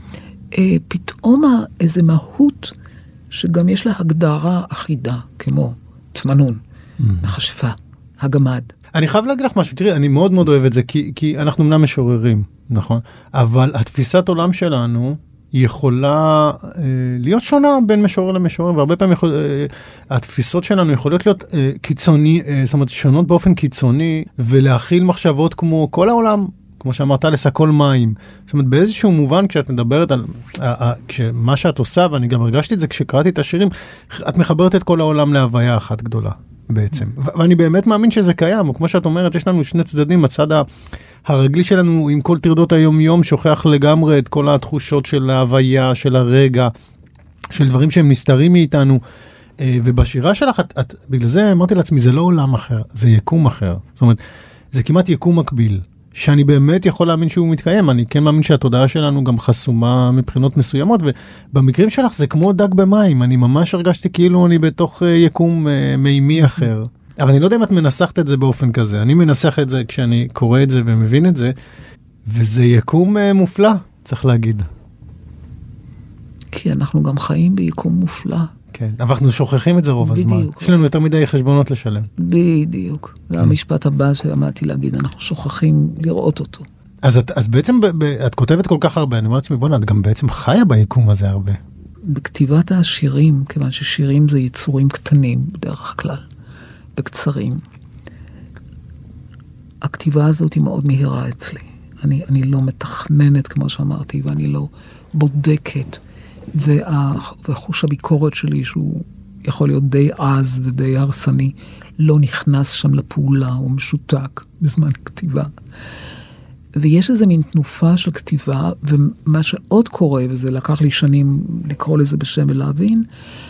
[SPEAKER 2] פתאום איזו מהות, שגם יש לה הגדרה אחידה, כמו תמנון, מכשפה, הגמד.
[SPEAKER 3] אני חייב להגיד לך משהו, תראי, אני מאוד מאוד אוהב את זה, כי אנחנו אמנם משוררים, נכון? אבל התפיסת עולם שלנו יכולה להיות שונה בין משורר למשורר, והרבה פעמים התפיסות שלנו יכולות להיות קיצוני, זאת אומרת, שונות באופן קיצוני, ולהכיל מחשבות כמו כל העולם, כמו שאמרת, לסקול מים. זאת אומרת, באיזשהו מובן, כשאת מדברת על מה שאת עושה, ואני גם הרגשתי את זה כשקראתי את השירים, את מחברת את כל העולם להוויה אחת גדולה. בעצם. ואני באמת מאמין שזה קיים, וכמו שאת אומרת, יש לנו שני צדדים, הצד הרגלי שלנו עם כל תרדות היום-יום, שוכח לגמרי את כל התחושות של ההוויה, של הרגע, של דברים שהם נסתרים מאיתנו, ובשירה שלך, בגלל זה אמרתי לעצמי, זה לא עולם אחר, זה יקום אחר. זאת אומרת, זה כמעט יקום מקביל, שאני באמת יכול להאמין שהוא מתקיים, אני כן מאמין שהתודעה שלנו גם חסומה מבחינות מסוימות, ובמקרים שלך זה כמו דג במים, אני ממש הרגשתי כאילו אני בתוך יקום מימי אחר. אבל אני לא יודע אם את מנסחת את זה באופן כזה, אני מנסח את זה כשאני קורא את זה ומבין את זה, וזה יקום מופלא, צריך להגיד.
[SPEAKER 2] כי אנחנו גם חיים ביקום מופלא.
[SPEAKER 3] כן, אבל אנחנו שוכחים את זה רוב הזמן. יש לנו יותר מדי חשבונות לשלם.
[SPEAKER 2] בדיוק. זה המשפט הבא שעמדתי להגיד, אנחנו שוכחים לראות אותו.
[SPEAKER 3] אז בעצם את כותבת כל כך הרבה, אני אומר לעצמי, בוא'נה, את גם בעצם חיה ביקום הזה הרבה.
[SPEAKER 2] בכתיבת השירים, כיוון ששירים זה יצורים קטנים בדרך כלל, בקצרים. הכתיבה הזאת היא מאוד מהירה אצלי. אני לא מתכננת, כמו שאמרתי, ואני לא בודקת. וחוש הביקורת שלי, שהוא יכול להיות די עז ודי הרסני, לא נכנס שם לפעולה, הוא משותק בזמן כתיבה. ויש איזה מין תנופה של כתיבה, ומה שעוד קורה, וזה לקח לי שנים לקרוא לזה בשם ולהבין,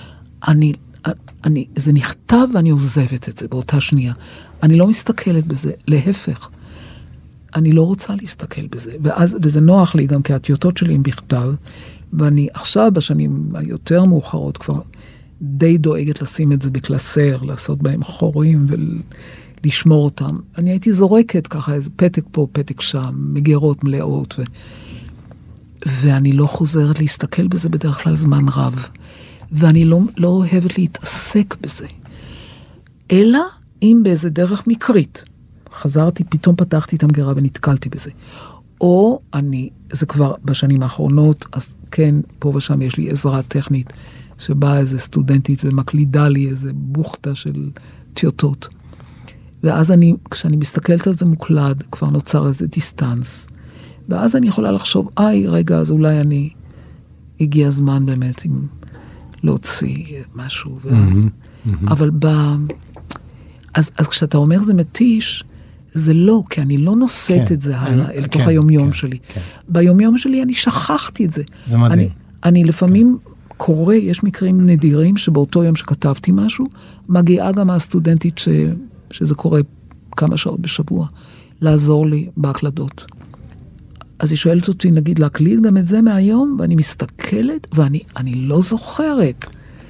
[SPEAKER 2] זה נכתב ואני עוזבת את זה באותה שנייה. אני לא מסתכלת בזה, להפך. אני לא רוצה להסתכל בזה. וזה נוח לי גם כי הטיוטות שלי הם בכתב, ואני עכשיו בשנים היותר מאוחרות כבר די דואגת לשים את זה בקלסר, לעשות בהם חורים ולשמור אותם. אני הייתי זורקת ככה איזה פתק פה, פתק שם, מגירות מלאות, ואני לא חוזרת להסתכל בזה בדרך כלל זמן רב. ואני לא אוהבת להתעסק בזה. אלא אם באיזה דרך מקרית. חזרתי, פתאום פתחתי את המגירה ונתקלתי בזה. או זה כבר בשנים האחרונות, אז כן, פה ושם יש לי עזרה טכנית, שבאה איזה סטודנטית ומקלידה לי איזה בוכתה של טיוטות. ואז כשאני מסתכלת על זה מוקלד, כבר נוצר איזה דיסטנס. ואז אני יכולה לחשוב, רגע, אז אולי הגיע הזמן באמת להוציא משהו. אבל אז כשאתה אומר זה מתיש, זה לא, כי אני לא נושאת את זה הלאה, אל תוך היומיום שלי. ביומיום שלי אני שכחתי את זה.
[SPEAKER 3] זה מדהים.
[SPEAKER 2] אני לפעמים קורא, יש מקרים נדירים שבאותו יום שכתבתי משהו, מגיעה גם הסטודנטית שזה קורה כמה שעות בשבוע, לעזור לי בהקלדות. אז היא שואלת אותי, נגיד, להקליד גם את זה מהיום, ואני מסתכלת, ואני לא זוכרת.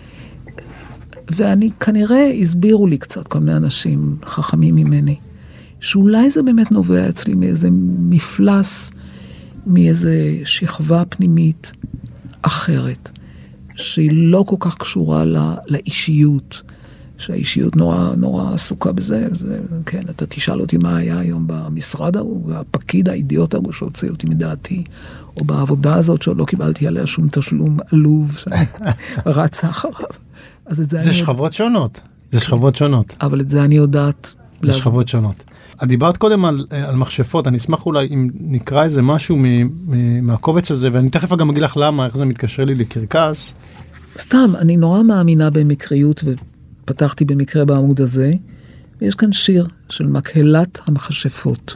[SPEAKER 2] ואני כנראה הסבירו לי קצת, כל מיני אנשים חכמים ממני, שאולי זה באמת נובע אצלי מאיזה מפלס, מאיזה שכבה פנימית אחרת, שהיא לא כל כך קשורה לאישיות, שהאישיות נורא עסוקה בזה, כן, אתה תשאל אותי מה היה היום במשרד ההוא, והפקיד האידיוט ההוא שהוציא אותי מדעתי, או בעבודה הזאת שעוד לא קיבלתי עליה שום תשלום עלוב, שאני רצה אחריו.
[SPEAKER 3] זה שכבות שונות. זה שכבות שונות.
[SPEAKER 2] אבל את זה אני יודעת.
[SPEAKER 3] זה שכבות שונות. את דיברת קודם על מכשפות, אני אשמח אולי אם נקרא איזה משהו מהקובץ הזה, ואני תכף גם אגיד לך למה, איך זה מתקשר לי לקרקס.
[SPEAKER 2] סתם, אני נורא מאמינה במקריות, ופתחתי במקרה בעמוד הזה, ויש כאן שיר של מקהלת המכשפות.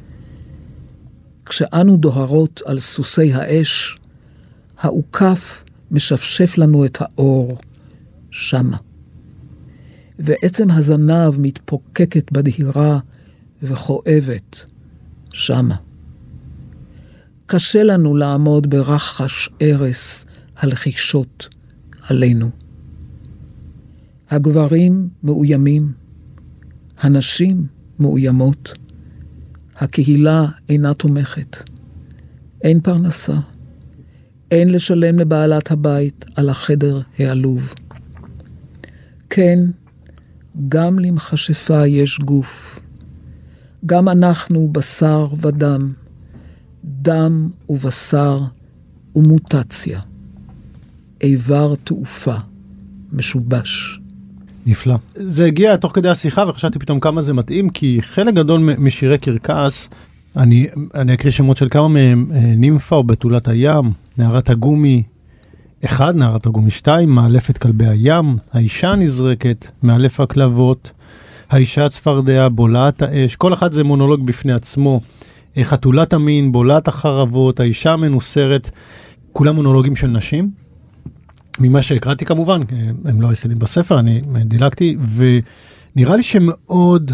[SPEAKER 2] כשאנו דוהרות על סוסי האש, העוקף משפשף לנו את האור שמה. ועצם הזנב מתפוקקת בדהירה וכואבת שמה. קשה לנו לעמוד ברחש ארס הלחישות עלינו. הגברים מאוימים, הנשים מאוימות, הקהילה אינה תומכת, אין פרנסה, אין לשלם לבעלת הבית על החדר העלוב. כן, גם למכשפה יש גוף, גם אנחנו בשר ודם, דם ובשר ומוטציה, איבר תעופה, משובש.
[SPEAKER 3] נפלא. זה הגיע תוך כדי השיחה וחשבתי פתאום כמה זה מתאים, כי חלק גדול משירי קרקס, אני אקריא שמות של כמה מהם, נימפה או בתולת הים, נערת הגומי 1, נערת הגומי 2, מאלפת כלבי הים, האישה נזרקת, מאלף הכלבות, האישה הצפרדע, בולעת האש, כל אחד זה מונולוג בפני עצמו, חתולת המין, בולעת החרבות, האישה המנוסרת, כולם מונולוגים של נשים. ממה שהקראתי כמובן, הם לא היחידים בספר, אני דילגתי, ונראה לי שמאוד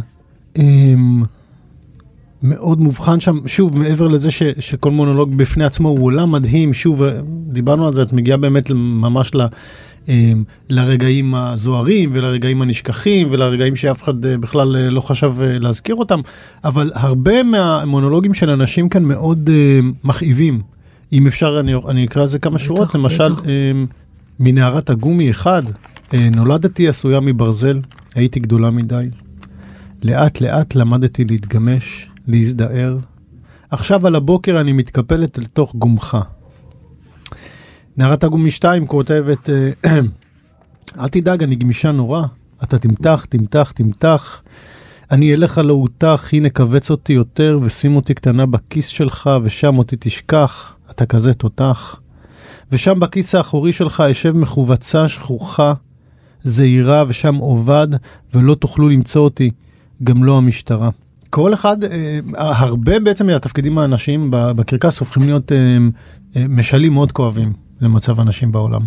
[SPEAKER 3] מאוד מובחן שם, שוב, מעבר לזה שכל מונולוג בפני עצמו הוא עולם מדהים, שוב, דיברנו על זה, את מגיעה באמת ממש לרגעים הזוהרים, ולרגעים הנשכחים, ולרגעים שאף אחד בכלל לא חשב להזכיר אותם, אבל הרבה מהמונולוגים של אנשים כאן מאוד מכאיבים, אם אפשר, אני אקרא לזה כמה שורות, למשל, מנערת הגומי אחד, נולדתי עשויה מברזל, הייתי גדולה מדי. לאט לאט למדתי להתגמש, להזדער. עכשיו על הבוקר אני מתקפלת אל תוך גומך. נערת הגומי 2 כותבת, אל תדאג, אני גמישה נורא. אתה תמתח. אני אלך על אותך, הנה קבץ אותי יותר ושים אותי קטנה בכיס שלך, ושם אותי תשכח, אתה כזה תותח. ושם בכיס האחורי שלך ישב מחובצה שכוחה, זהירה ושם עובד, ולא תוכלו למצוא אותי, גם לא המשטרה. כל אחד, הרבה בעצם מהתפקידים האנשים בקרקס הופכים להיות משלים מאוד כואבים למצב האנשים בעולם.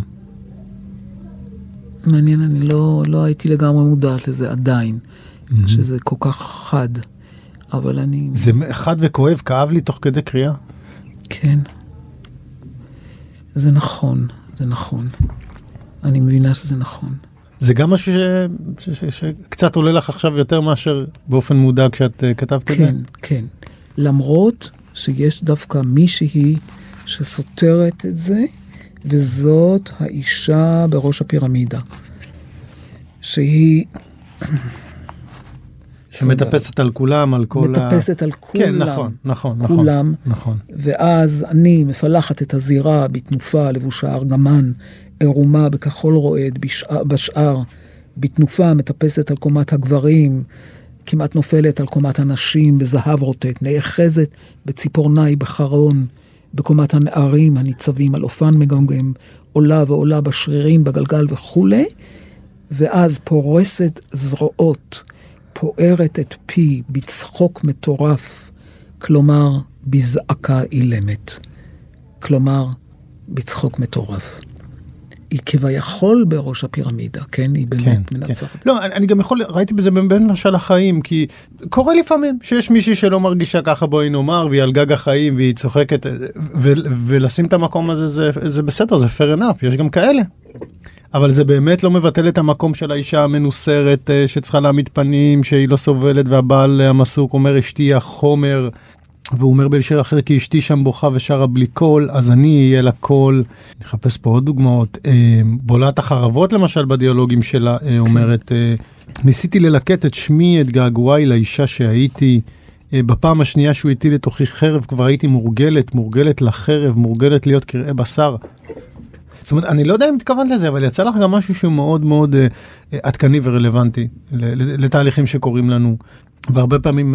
[SPEAKER 2] מעניין, אני לא הייתי לגמרי מודעת לזה עדיין, שזה כל כך חד, אבל אני...
[SPEAKER 3] זה חד וכואב, כאב לי תוך כדי קריאה?
[SPEAKER 2] כן. זה נכון. אני מבינה שזה נכון.
[SPEAKER 3] זה גם משהו שקצת עולה לך עכשיו יותר מאשר באופן מודע כשאת כתבת את זה?
[SPEAKER 2] כן. למרות שיש דווקא מישהי שסותרת את זה, וזאת האישה בראש הפירמידה. שהיא...
[SPEAKER 3] שמטפסת על כולם, על כל
[SPEAKER 2] מטפסת על כולם.
[SPEAKER 3] כן, נכון.
[SPEAKER 2] כולם.
[SPEAKER 3] נכון.
[SPEAKER 2] ואז אני מפלחת את הזירה בתנופה, לבושה ארגמן, עירומה בכחול רועד, בשאר, בתנופה מטפסת על קומת הגברים, כמעט נופלת על קומת הנשים, בזהב רוטט, נאחזת בציפורני בחרון, בקומת הנערים הניצבים על אופן מגמגם, עולה ועולה בשרירים, בגלגל וכו', ואז פורסת זרועות, פוערת את פי בצחוק מטורף, כלומר בזעקה אילמת. כלומר, בצחוק מטורף. היא כביכול בראש הפירמידה, כן? היא באמת מנצחת.
[SPEAKER 3] לא, אני גם ראיתי בזה בין משל החיים, כי קורה לפעמים שיש מישהי שלא מרגישה ככה, בואי נאמר, והיא על גג החיים, והיא צוחקת, ולשים את המקום הזה, זה בסדר, זה fair enough, יש גם כאלה. אבל זה באמת לא מבטל את המקום של האישה המנוסרת, שצריכה להעמיד פנים, שהיא לא סובלת, והבעל המסוק אומר, אשתי החומר, והוא אומר בשיר אחר, כי אשתי שם בוכה ושרה בלי קול, אז אני אהיה לה קול. נחפש פה עוד דוגמאות. בולעת החרבות, למשל, בדיאלוגים שלה, אומרת, ניסיתי ללקט את שמי, את געגועי לאישה שהייתי, בפעם השנייה שהוא איתי לתוכי חרב, כבר הייתי מורגלת לחרב, מורגלת להיות קרעי בשר. זאת אומרת, אני לא יודע אם התכוונת לזה, אבל יצא לך גם משהו שהוא מאוד מאוד עדכני ורלוונטי לתהליכים שקורים לנו. והרבה פעמים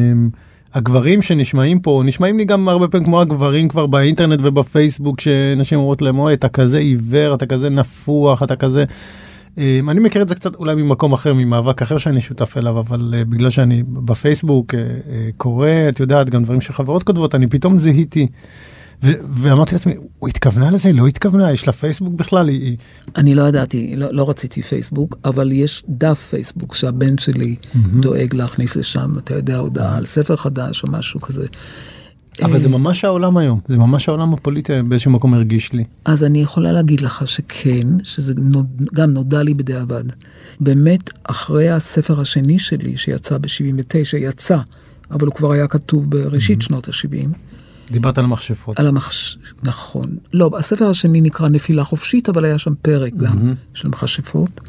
[SPEAKER 3] הגברים שנשמעים פה, נשמעים לי גם הרבה פעמים כמו הגברים כבר באינטרנט ובפייסבוק, שנשים אומרות להם, אוי, אתה כזה עיוור, אתה כזה נפוח, אתה כזה... אני מכיר את זה קצת אולי ממקום אחר, ממאבק אחר שאני שותף אליו, אבל בגלל שאני בפייסבוק קורא, את יודעת, גם דברים שחברות כותבות, אני פתאום זיהיתי, ואמרתי לעצמי, הוא התכוונה לזה? לא התכוונה? יש לה פייסבוק בכלל?
[SPEAKER 2] אני לא ידעתי, לא רציתי פייסבוק, אבל יש דף פייסבוק שהבן שלי דואג להכניס לשם, אתה יודע, הודעה על ספר חדש או משהו כזה.
[SPEAKER 3] אבל זה ממש העולם היום, זה ממש העולם הפוליטי באיזשהו מקום הרגיש לי.
[SPEAKER 2] אז אני יכולה להגיד לך שכן, שזה גם נודע לי בדיעבד. באמת, אחרי הספר השני שלי, שיצא ב-79, יצא, אבל הוא כבר היה כתוב בראשית שנות ה-70,
[SPEAKER 3] דיברת על המכשפות.
[SPEAKER 2] נכון. לא, הספר השני נקרא נפילה חופשית, אבל היה שם פרק גם של מכשפות.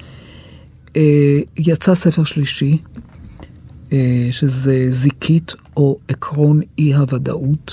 [SPEAKER 2] יצא ספר שלישי, שזה זיקית או עקרון אי הוודאות,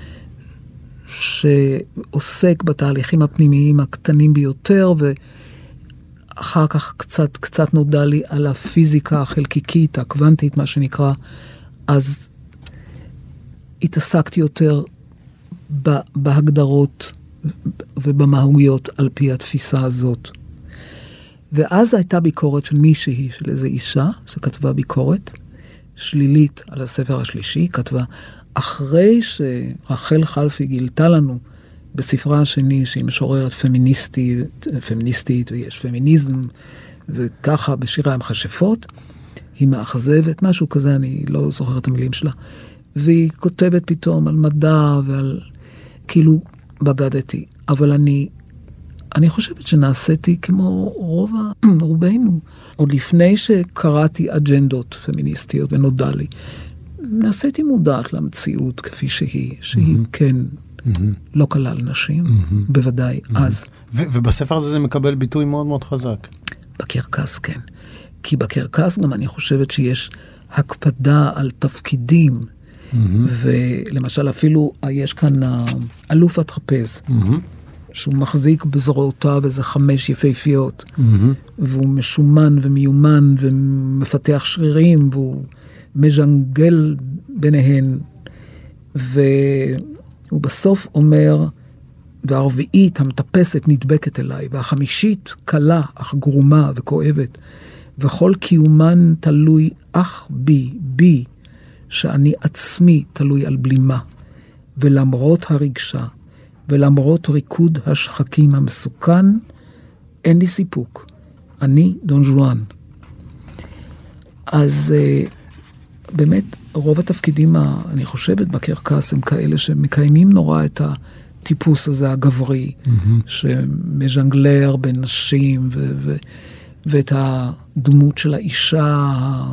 [SPEAKER 2] שעוסק בתהליכים הפנימיים הקטנים ביותר, ואחר כך קצת נודע לי על הפיזיקה החלקיקית, הקוונטית, מה שנקרא, אז התעסקתי יותר בהגדרות ובמהויות על פי התפיסה הזאת. ואז הייתה ביקורת של מישהי, של איזו אישה, שכתבה ביקורת שלילית על הספר השלישי, כתבה, אחרי שרחל חלפי גילתה לנו בספרה השני, שהיא משוררת פמיניסטית, ויש פמיניזם, וככה בשירה המכשפות, היא מאכזבת, משהו כזה, אני לא זוכרת את המילים שלה, והיא כותבת פתאום על מדע ועל, כאילו, בגדתי. אבל אני חושבת שנעשיתי כמו רובנו. עוד לפני שקראתי אג'נדות פמיניסטיות ונודע לי, נעשיתי מודעת למציאות כפי שהיא כן לא כלל נשים, בוודאי אז.
[SPEAKER 3] ובספר הזה זה מקבל ביטוי מאוד מאוד חזק.
[SPEAKER 2] בקרקס, כן. כי בקרקס גם אני חושבת שיש הקפדה על תפקידים, ולמשל אפילו יש כאן אלוף הטרפז, שהוא מחזיק בזרועותיו איזה 5 יפהפיות, והוא משומן ומיומן ומפתח שרירים, והוא מז'נגל ביניהן, והוא בסוף אומר, והרביעית המטפסת נדבקת אליי, והחמישית קלה אך גרומה וכואבת, וכל קיומן תלוי אך בי, שאני עצמי תלוי על בלימה, ולמרות הרגשה, ולמרות ריקוד השחקים המסוכן, אין לי סיפוק. אני דון ז'ואן. אז באמת, רוב התפקידים, אני חושבת, בקרקס, הם כאלה שמקיימים נורא את הטיפוס הזה הגברי, שמז'נגלר בין נשים, ואת הדמות של האישה,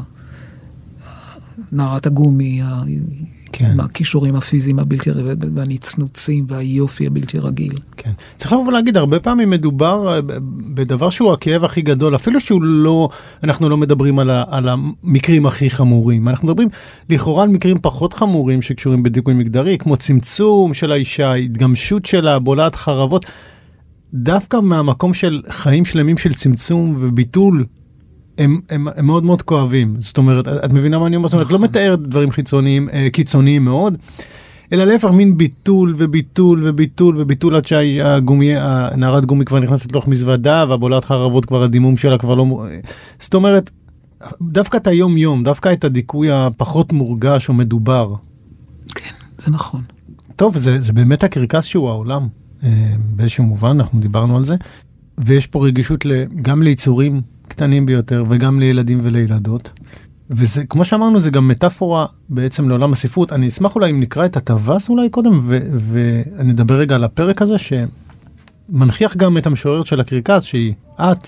[SPEAKER 2] נערת הגומי, עם הכישורים הפיזיים הבלתי רגילים, והנצנוצים והיופי הבלתי רגיל.
[SPEAKER 3] כן. צריך לבוא להגיד, הרבה פעמים מדובר בדבר שהוא הכאב הכי גדול, אפילו אנחנו לא מדברים על המקרים הכי חמורים, אנחנו מדברים לכאורה על מקרים פחות חמורים שקשורים בדיכוי מגדרי, כמו צמצום של האישה, התגמשות שלה, בולעת חרבות, דווקא מהמקום של חיים שלמים של צמצום וביטול, הם מאוד מאוד כואבים. זאת אומרת, את מבינה מה אני אומר? זאת אומרת, לא מתאר דברים קיצוניים מאוד, אלא להפך מין ביטול וביטול וביטול וביטול עד שהנערת גומי כבר נכנסת לתוך מזוודה, והבולעת חרבות כבר הדימום שלה כבר לא... זאת אומרת, דווקא את היום-יום, דווקא את הדיכוי הפחות מורגש או מדובר.
[SPEAKER 2] כן, זה נכון.
[SPEAKER 3] טוב, זה באמת הקרקס שהוא העולם. באיזשהו מובן, אנחנו דיברנו על זה, ויש פה רגישות גם ליצורים קטנים ביותר, וגם לילדים ולילדות, וזה, כמו שאמרנו, זה גם מטאפורה בעצם לעולם הספרות. אני אשמח אולי אם נקרא את הטווס אולי קודם, ונדבר רגע על הפרק הזה, שמנחיח גם את המשוררת של הקרקס, שהיא את.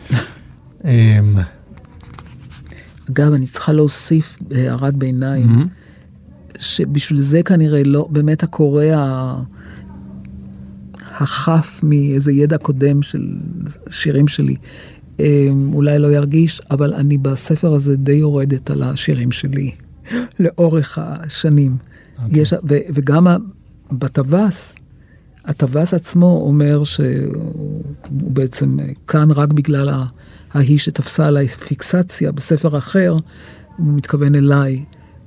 [SPEAKER 2] אגב, אני צריכה להוסיף הערת ביניים, שבשביל זה כנראה לא, באמת הקורא החף מאיזה ידע קודם של שירים שלי, אולי לא ירגיש, אבל אני בספר הזה די יורדת על השירים שלי, לאורך השנים. וגם בטווס, הטווס עצמו אומר שהוא בעצם כאן רק בגלל ההיא שתפסה עליי פיקסציה, בספר אחר הוא מתכוון אליי,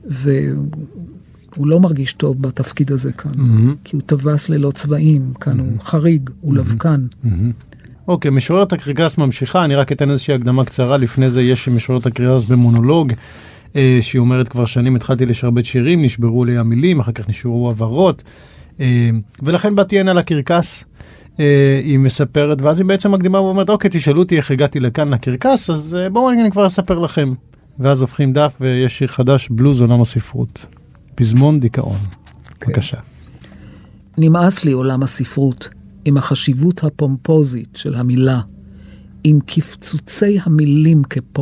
[SPEAKER 2] והוא לא מרגיש טוב בתפקיד הזה כאן, כי הוא טווס ללא צבעים, כאן הוא חריג, הוא לבקן.
[SPEAKER 3] אוקיי, משוררת הקרקס ממשיכה, אני רק אתן איזושהי הקדמה קצרה, לפני זה יש משוררת הקרקס במונולוג, שהיא אומרת כבר שנים, התחלתי לשרבט שירים, נשברו לי המילים, אחר כך נשברו עברות, ולכן באתי הנה לקרקס, היא מספרת, ואז היא בעצם מקדימה ואומרת, אוקיי, תשאלו אותי איך הגעתי לכאן לקרקס, אז בואו אני כבר אספר לכם. ואז הופכים דף, ויש שיר חדש, בלוז עולם הספרות. פזמון דיכאון. בבקשה.
[SPEAKER 2] נמאס לי עולם הספרות, עם החשיבות הפומפוזית של המילה, עם קפצוצי המילים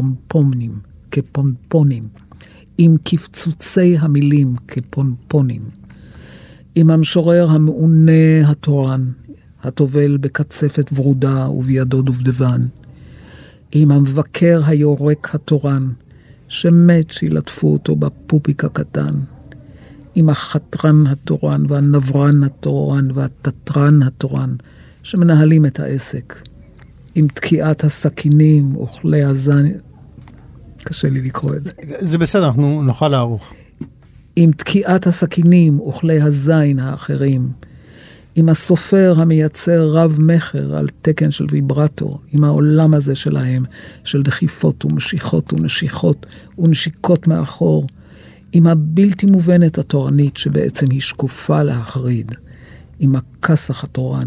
[SPEAKER 2] כפומפונים, עם קפצוצי המילים כפומפונים, עם המשורר המעונה התורן, הטובל בקצפת ורודה ובידו דובדבן, עם המבקר היורק התורן, שמת שילטפו אותו בפופיק הקטן, עם החתרן התורן והנברן התורן והתתרן התורן, שמנהלים את העסק, עם תקיעת הסכינים, אוכלי הזן, קשה לי לקרוא את זה.
[SPEAKER 3] זה בסדר, אנחנו נוכל לערוך.
[SPEAKER 2] עם תקיעת הסכינים, אוכלי הזין האחרים, עם הסופר המייצר רב מחר על תקן של ויברטור, עם העולם הזה שלהם, של דחיפות ומשיכות ונשיכות ונשיקות מאחור, עם הבלתי מובנת התורנית שבעצם היא שקופה להחריד, עם הכסח התורן,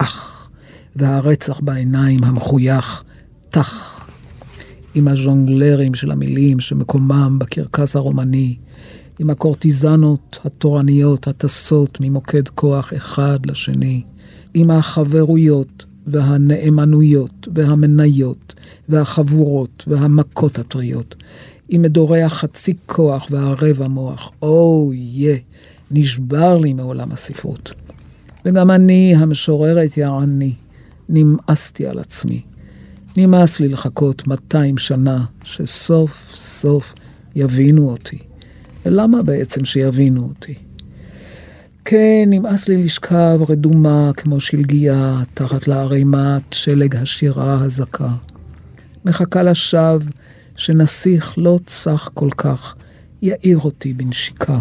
[SPEAKER 2] והרצח בעיניים המחוייך, תח, עם הז'ונגלרים של המילים שמקומם בקרקס הרומני, עם הקורטיזנות התורניות הטסות ממוקד כוח אחד לשני, עם החברויות והנאמנויות והמניות והחבורות והמכות הטריות, עם מדורי החצי כוח והרבע מוח. נשבר לי מעולם הספרות. וגם אני, המשוררת, יעני, נמאסתי על עצמי. נמאס לי לחכות 200 שנה שסוף סוף יבינו אותי. ולמה בעצם שיבינו אותי? כן, נמאס לי לשכב רדומה כמו שלגיה תחת לערימת שלג השירה הזכה. מחכה לשווא שנסיך לא צח כל כך יאיר אותי בנשיקה.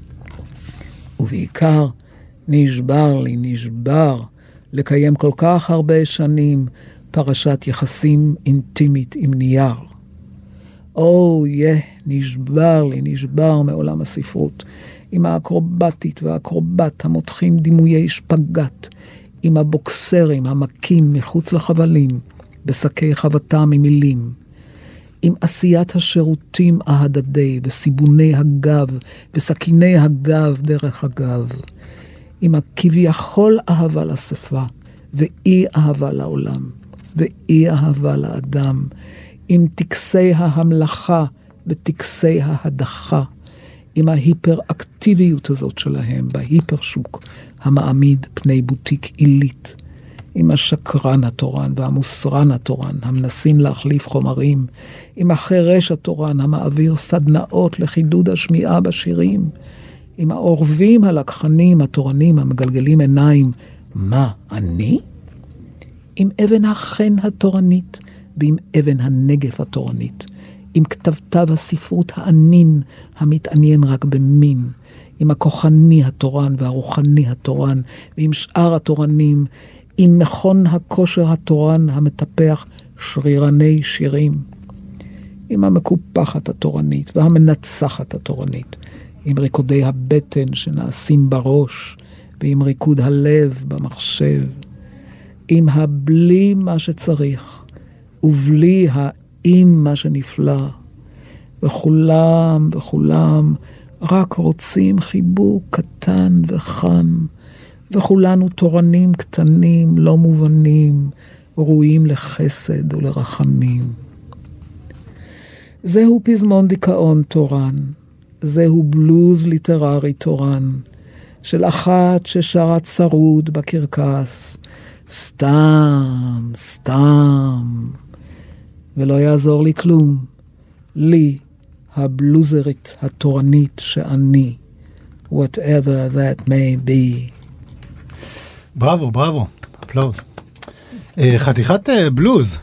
[SPEAKER 2] ובעיקר נשבר לקיים כל כך הרבה שנים פרשת יחסים אינטימית עם נייר. נשבר מעולם הספרות, עם האקרובטית והאקרובט המותחים דימויי שפגת, עם הבוקסרים המכים מחוץ לחבלים, בשקי חבטה ממילים, עם עשיית השירותים ההדדי, וסיבוני הגב, וסכיני הגב דרך הגב, עם הכביכול אהבה לשפה, ואי אהבה לעולם, ואי אהבה לאדם, עם טקסי ההמלכה וטקסי ההדחה, עם ההיפר-אקטיביות הזאת שלהם, בהיפר-שוק המעמיד פני בוטיק עילית, עם השקרן התורן והמוסרן התורן, המנסים להחליף חומרים, עם החרש התורן המעביר סדנאות לחידוד השמיעה בשירים, עם העורבים הלקחנים התורנים המגלגלים עיניים, מה, אני? עם אבן החן התורנית ועם אבן הנגף התורנית, עם כתבתיו הספרות הענין המתעניין רק במין, עם הכוחני התורן והרוחני התורן, ועם שאר התורנים, עם מכון הכושר התורן המטפח שרירני שירים, עם המקופחת התורנית והמנצחת התורנית, עם ריקודי הבטן שנעשים בראש, ועם ריקוד הלב במחשב, עם הבלי מה שצריך, ובלי עם מה שנפלא, וכולם רק רוצים חיבוק קטן וחם, וכולנו תורנים קטנים, לא מובנים, ראויים לחסד ולרחמים. זהו פזמון דיכאון תורן, זהו בלוז ליטררי תורן, של אחת ששרה צרוד בקרקס, סתם, ולא יעזור לי כלום, לי, הבלוזרית התורנית שאני, whatever that may be.
[SPEAKER 3] בראבו, אפלוז. חתיכת בלוז.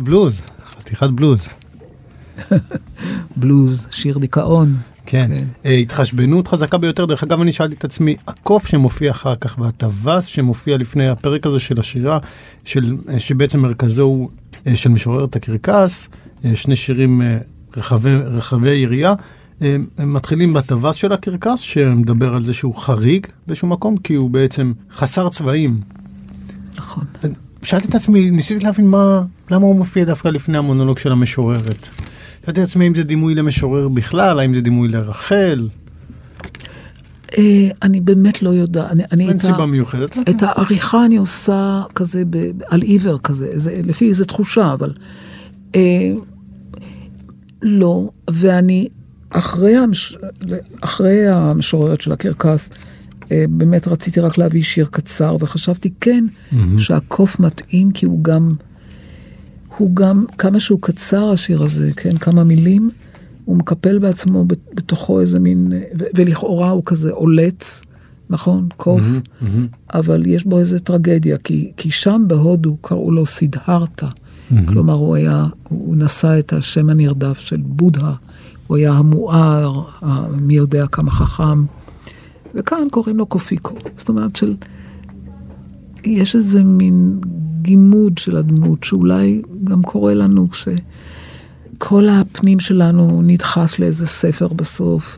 [SPEAKER 2] בלוז, שיר דיכאון.
[SPEAKER 3] כן. התחשבנות חזקה ביותר. דרך אגב, אני שאלתי את עצמי, הקוף שמופיע אחר כך, והטווס שמופיע לפני הפרק הזה של השירה, שבעצם מרכזו הוא של משוררת הקרקס, שני שירים רחבי יריעה, הם מתחילים בטווס של הקרקס, שמדבר על זה שהוא חריג באיזשהו מקום, כי הוא בעצם חסר צבעים.
[SPEAKER 2] נכון.
[SPEAKER 3] שאלתי את עצמי, ניסיתי להבין למה הוא מופיע דווקא לפני המונולוג של המשוררת. שאלתי את עצמי אם זה דימוי למשורר בכלל, האם זה דימוי לרחל.
[SPEAKER 2] אני באמת לא יודע.
[SPEAKER 3] אין סיבה מיוחדת.
[SPEAKER 2] את העריכה אני עושה כזה על עיוור כזה, לפי איזו תחושה, אבל לא, ואני אחרי המשוררת של הקרקס, באמת רציתי רק להביא שיר קצר, וחשבתי כן, שהקוף מתאים, כי הוא גם, כמה שהוא קצר השיר הזה, כן, כמה מילים, הוא מקפל בעצמו בתוכו איזה מין, ולכאורה הוא כזה עולץ, נכון, קוף, אבל יש בו איזה טרגדיה, כי שם בהודו קראו לו סידהרתה, כלומר הוא נשא את השם הנרדף של בודה, הוא היה המואר, מי יודע כמה חכם, וכאן קוראים לו קופיקו. זאת אומרת יש איזה מין גימוד של הדמות, שאולי גם קורה לנו כשכל הפנים שלנו נדחס לאיזה ספר בסוף,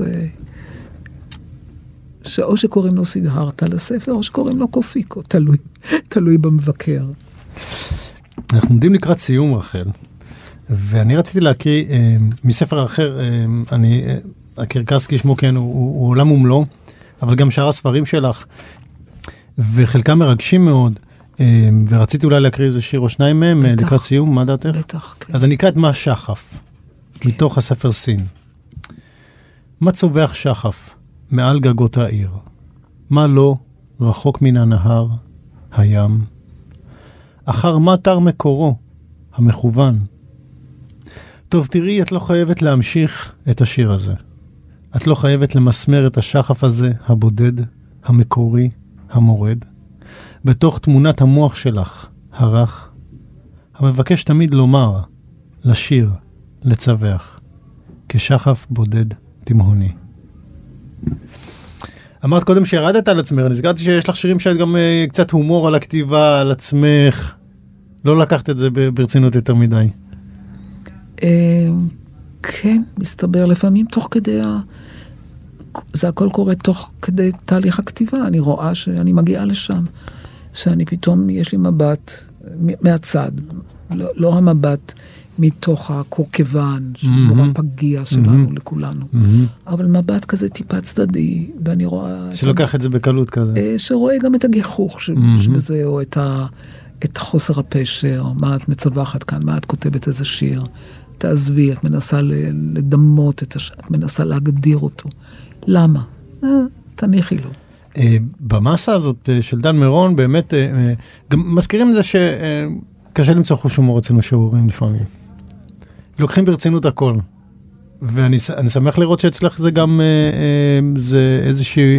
[SPEAKER 2] שאו שקוראים לו סידהרתה לספר, או שקוראים לו קופיקו, תלוי במבקר.
[SPEAKER 3] אנחנו עומדים לקראת סיום, רחל. ואני רציתי להקריא מספר אחר, הקרקס כשמו כן, הוא עולם ומלוא, אבל גם שאר הספרים שלך, וחלקם מרגשים מאוד, ורציתי אולי להקריא איזה שיר או שניים מהם, לקראת סיום, מה דעתך?
[SPEAKER 2] בטח, כן.
[SPEAKER 3] אז אני אקרא את מה שחף, מתוך הספר סין. מה צובח שחף מעל גגות העיר? מה לא רחוק מן הנהר, הים. אחר מה תר מקורו, המכוון. טוב, תראי, את לא חייבת להמשיך את השיר הזה. את לא חייבת למסמר את השחף הזה, הבודד, המקורי, המורד. בתוך תמונת המוח שלך, הרך, המבקש תמיד לומר, לשיר, לצווח, כשחף בודד תימהוני. אמרת קודם שירדת על עצמך, נזכרתי שיש לך שירים שאת גם קצת הומור על הכתיבה, על עצמך. לא לקחת את זה ברצינות יותר מדי.
[SPEAKER 2] כן, מסתבר לפעמים תוך כדי זה הכל קורה תוך כדי תהליך הכתיבה. אני רואה שאני מגיעה לשם, שאני פתאום יש לי מבט מהצד, לא המבט מתוך הקורקבן, שנורא פגיע שלנו לכולנו, אבל מבט כזה טיפה צדדי, ואני רואה...
[SPEAKER 3] שלוקח את זה בקלות כזה.
[SPEAKER 2] שרואה גם את הגיחוך שבזה, או את חוסר הפשר, מה את מצווחת כאן, מה את כותבת איזה שיר, תעזבי, את מנסה לדמות, את מנסה להגדיר אותו. למה? תניחי לו.
[SPEAKER 3] במסה הזאת של דן מירון, באמת, גם מזכירים את זה שקשה למצוא חוש הומור אצלנו שיעורים לפעמים. לוקחים ברצינות הכל. ואני שמח לראות שאצלך זה גם, זה איזושהי,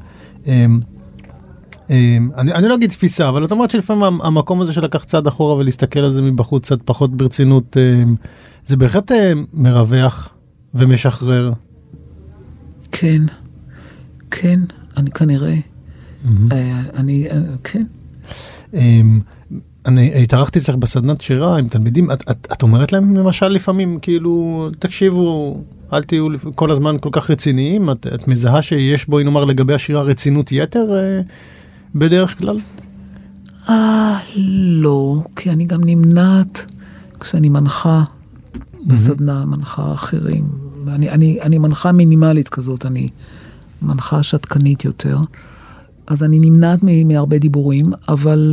[SPEAKER 3] אני לא אגיד תפיסה, אבל את אומרת שלפעמים המקום הזה של לקח צעד אחורה ולהסתכל על זה מבחוץ קצת פחות ברצינות, זה בהחלט מרווח ומשחרר.
[SPEAKER 2] כן, כן, אני כנראה, כן.
[SPEAKER 3] אני התארחתי אצלך בסדנת שירה עם תלמידים, את אומרת להם למשל לפעמים, כאילו, תקשיבו, אל תהיו כל הזמן כל כך רציניים, את מזהה שיש בו, נאמר, לגבי השירה רצינות יתר בדרך כלל?
[SPEAKER 2] לא, כי אני גם נמנעת כשאני מנחה בסדנה, מנחה אחרים. אני מנחה מינימלית כזאת, אני מנחה שתקנית יותר, אז אני נמנעת מהרבה דיבורים, אבל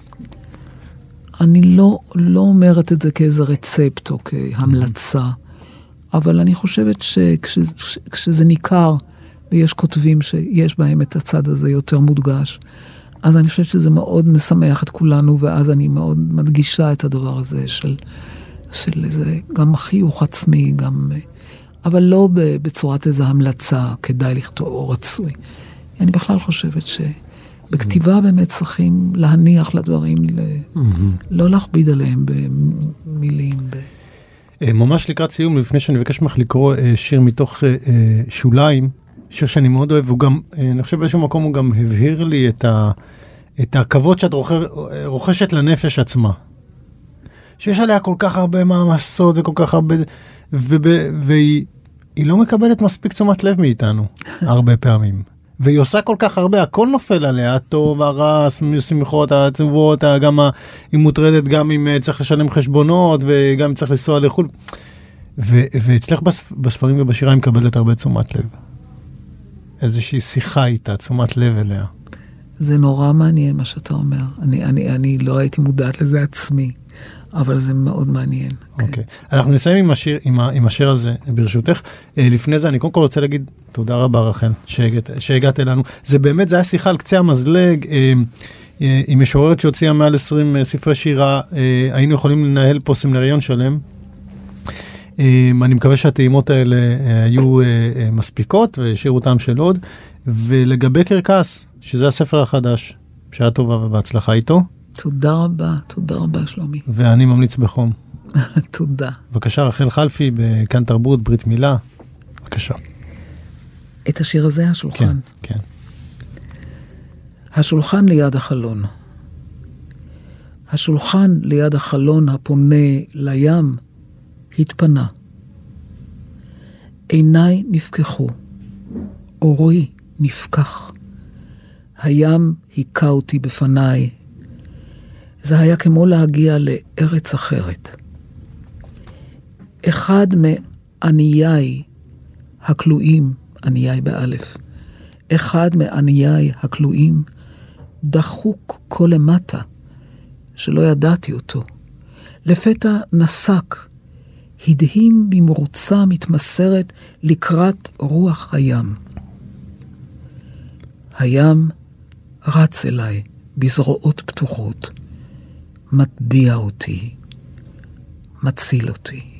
[SPEAKER 2] אני לא אומרת את זה כאיזה רצפט או כהמלצה, אבל אני חושבת שכשזה ניכר ויש כותבים שיש בהם את הצד הזה יותר מודגש, אז אני חושבת שזה מאוד משמח את כולנו, ואז אני מאוד מדגישה את הדבר הזה של איזה, גם חיוך עצמי, גם, אבל לא בצורת איזו המלצה, כדאי לכתוב או רצוי. אני בכלל חושבת שבכתיבה באמת צריכים להניח לדברים, לא להכביד עליהם במילים.
[SPEAKER 3] ממש לקראת סיום, לפני שאני מבקש ממך לקרוא שיר מתוך שוליים, שיר שאני מאוד אוהב, הוא גם, אני חושב באיזשהו מקום הוא גם הבהיר לי את הכבוד שאת רוכשת לנפש עצמה. שיש עליה כל כך הרבה מעמסות וכל כך הרבה, והיא לא מקבלת מספיק תשומת לב מאיתנו, הרבה פעמים. והיא עושה כל כך הרבה, הכל נופל עליה, הטוב, הרע, השמחות, העצובות, היא מוטרדת גם אם צריך לשלם חשבונות, וגם צריך לנסוע לחו"ל. ואצלך בספרים ובשירה היא מקבלת הרבה תשומת לב. איזושהי שיחה איתה, תשומת לב אליה.
[SPEAKER 2] זה נורא מעניין מה שאתה אומר. אני לא הייתי מודעת לזה עצמי, אבל זה מאוד מעניין.
[SPEAKER 3] אוקיי. אנחנו נסיים עם השיר הזה, ברשותך. לפני זה, אני קודם כל רוצה להגיד, תודה רבה רחל, שהגעת אלינו. זה באמת, זה היה שיחה על קצה המזלג, עם משוררת שהוציאה מעל 20 ספרי שירה, היינו יכולים לנהל פה סמינריון שלם. אני מקווה שהטעימות האלה היו מספיקות, ושירו אותם של עוד. ולגבי קרקס, שזה הספר החדש, שהיה טובה ובהצלחה איתו.
[SPEAKER 2] תודה רבה שלומי.
[SPEAKER 3] ואני ממליץ בחום.
[SPEAKER 2] תודה.
[SPEAKER 3] בבקשה, רחל חלפי, בכאן תרבות, ברית מילה. בבקשה.
[SPEAKER 2] את השיר הזה, השולחן.
[SPEAKER 3] כן, כן.
[SPEAKER 2] השולחן ליד החלון. השולחן ליד החלון הפונה לים התפנה. עיניי נפקחו. אורי נפקח. הים היכה אותי בפניי. זה היה כמו להגיע לארץ אחרת. אחד מעניי הכלואים, עניי באלף, אחד מעניי הכלואים דחוק כל למטה, שלא ידעתי אותו. לפתע נסק, הדהים במרוצה מתמסרת לקראת רוח הים. הים רץ אליי בזרועות פתוחות, מטביע אותי, מציל אותי.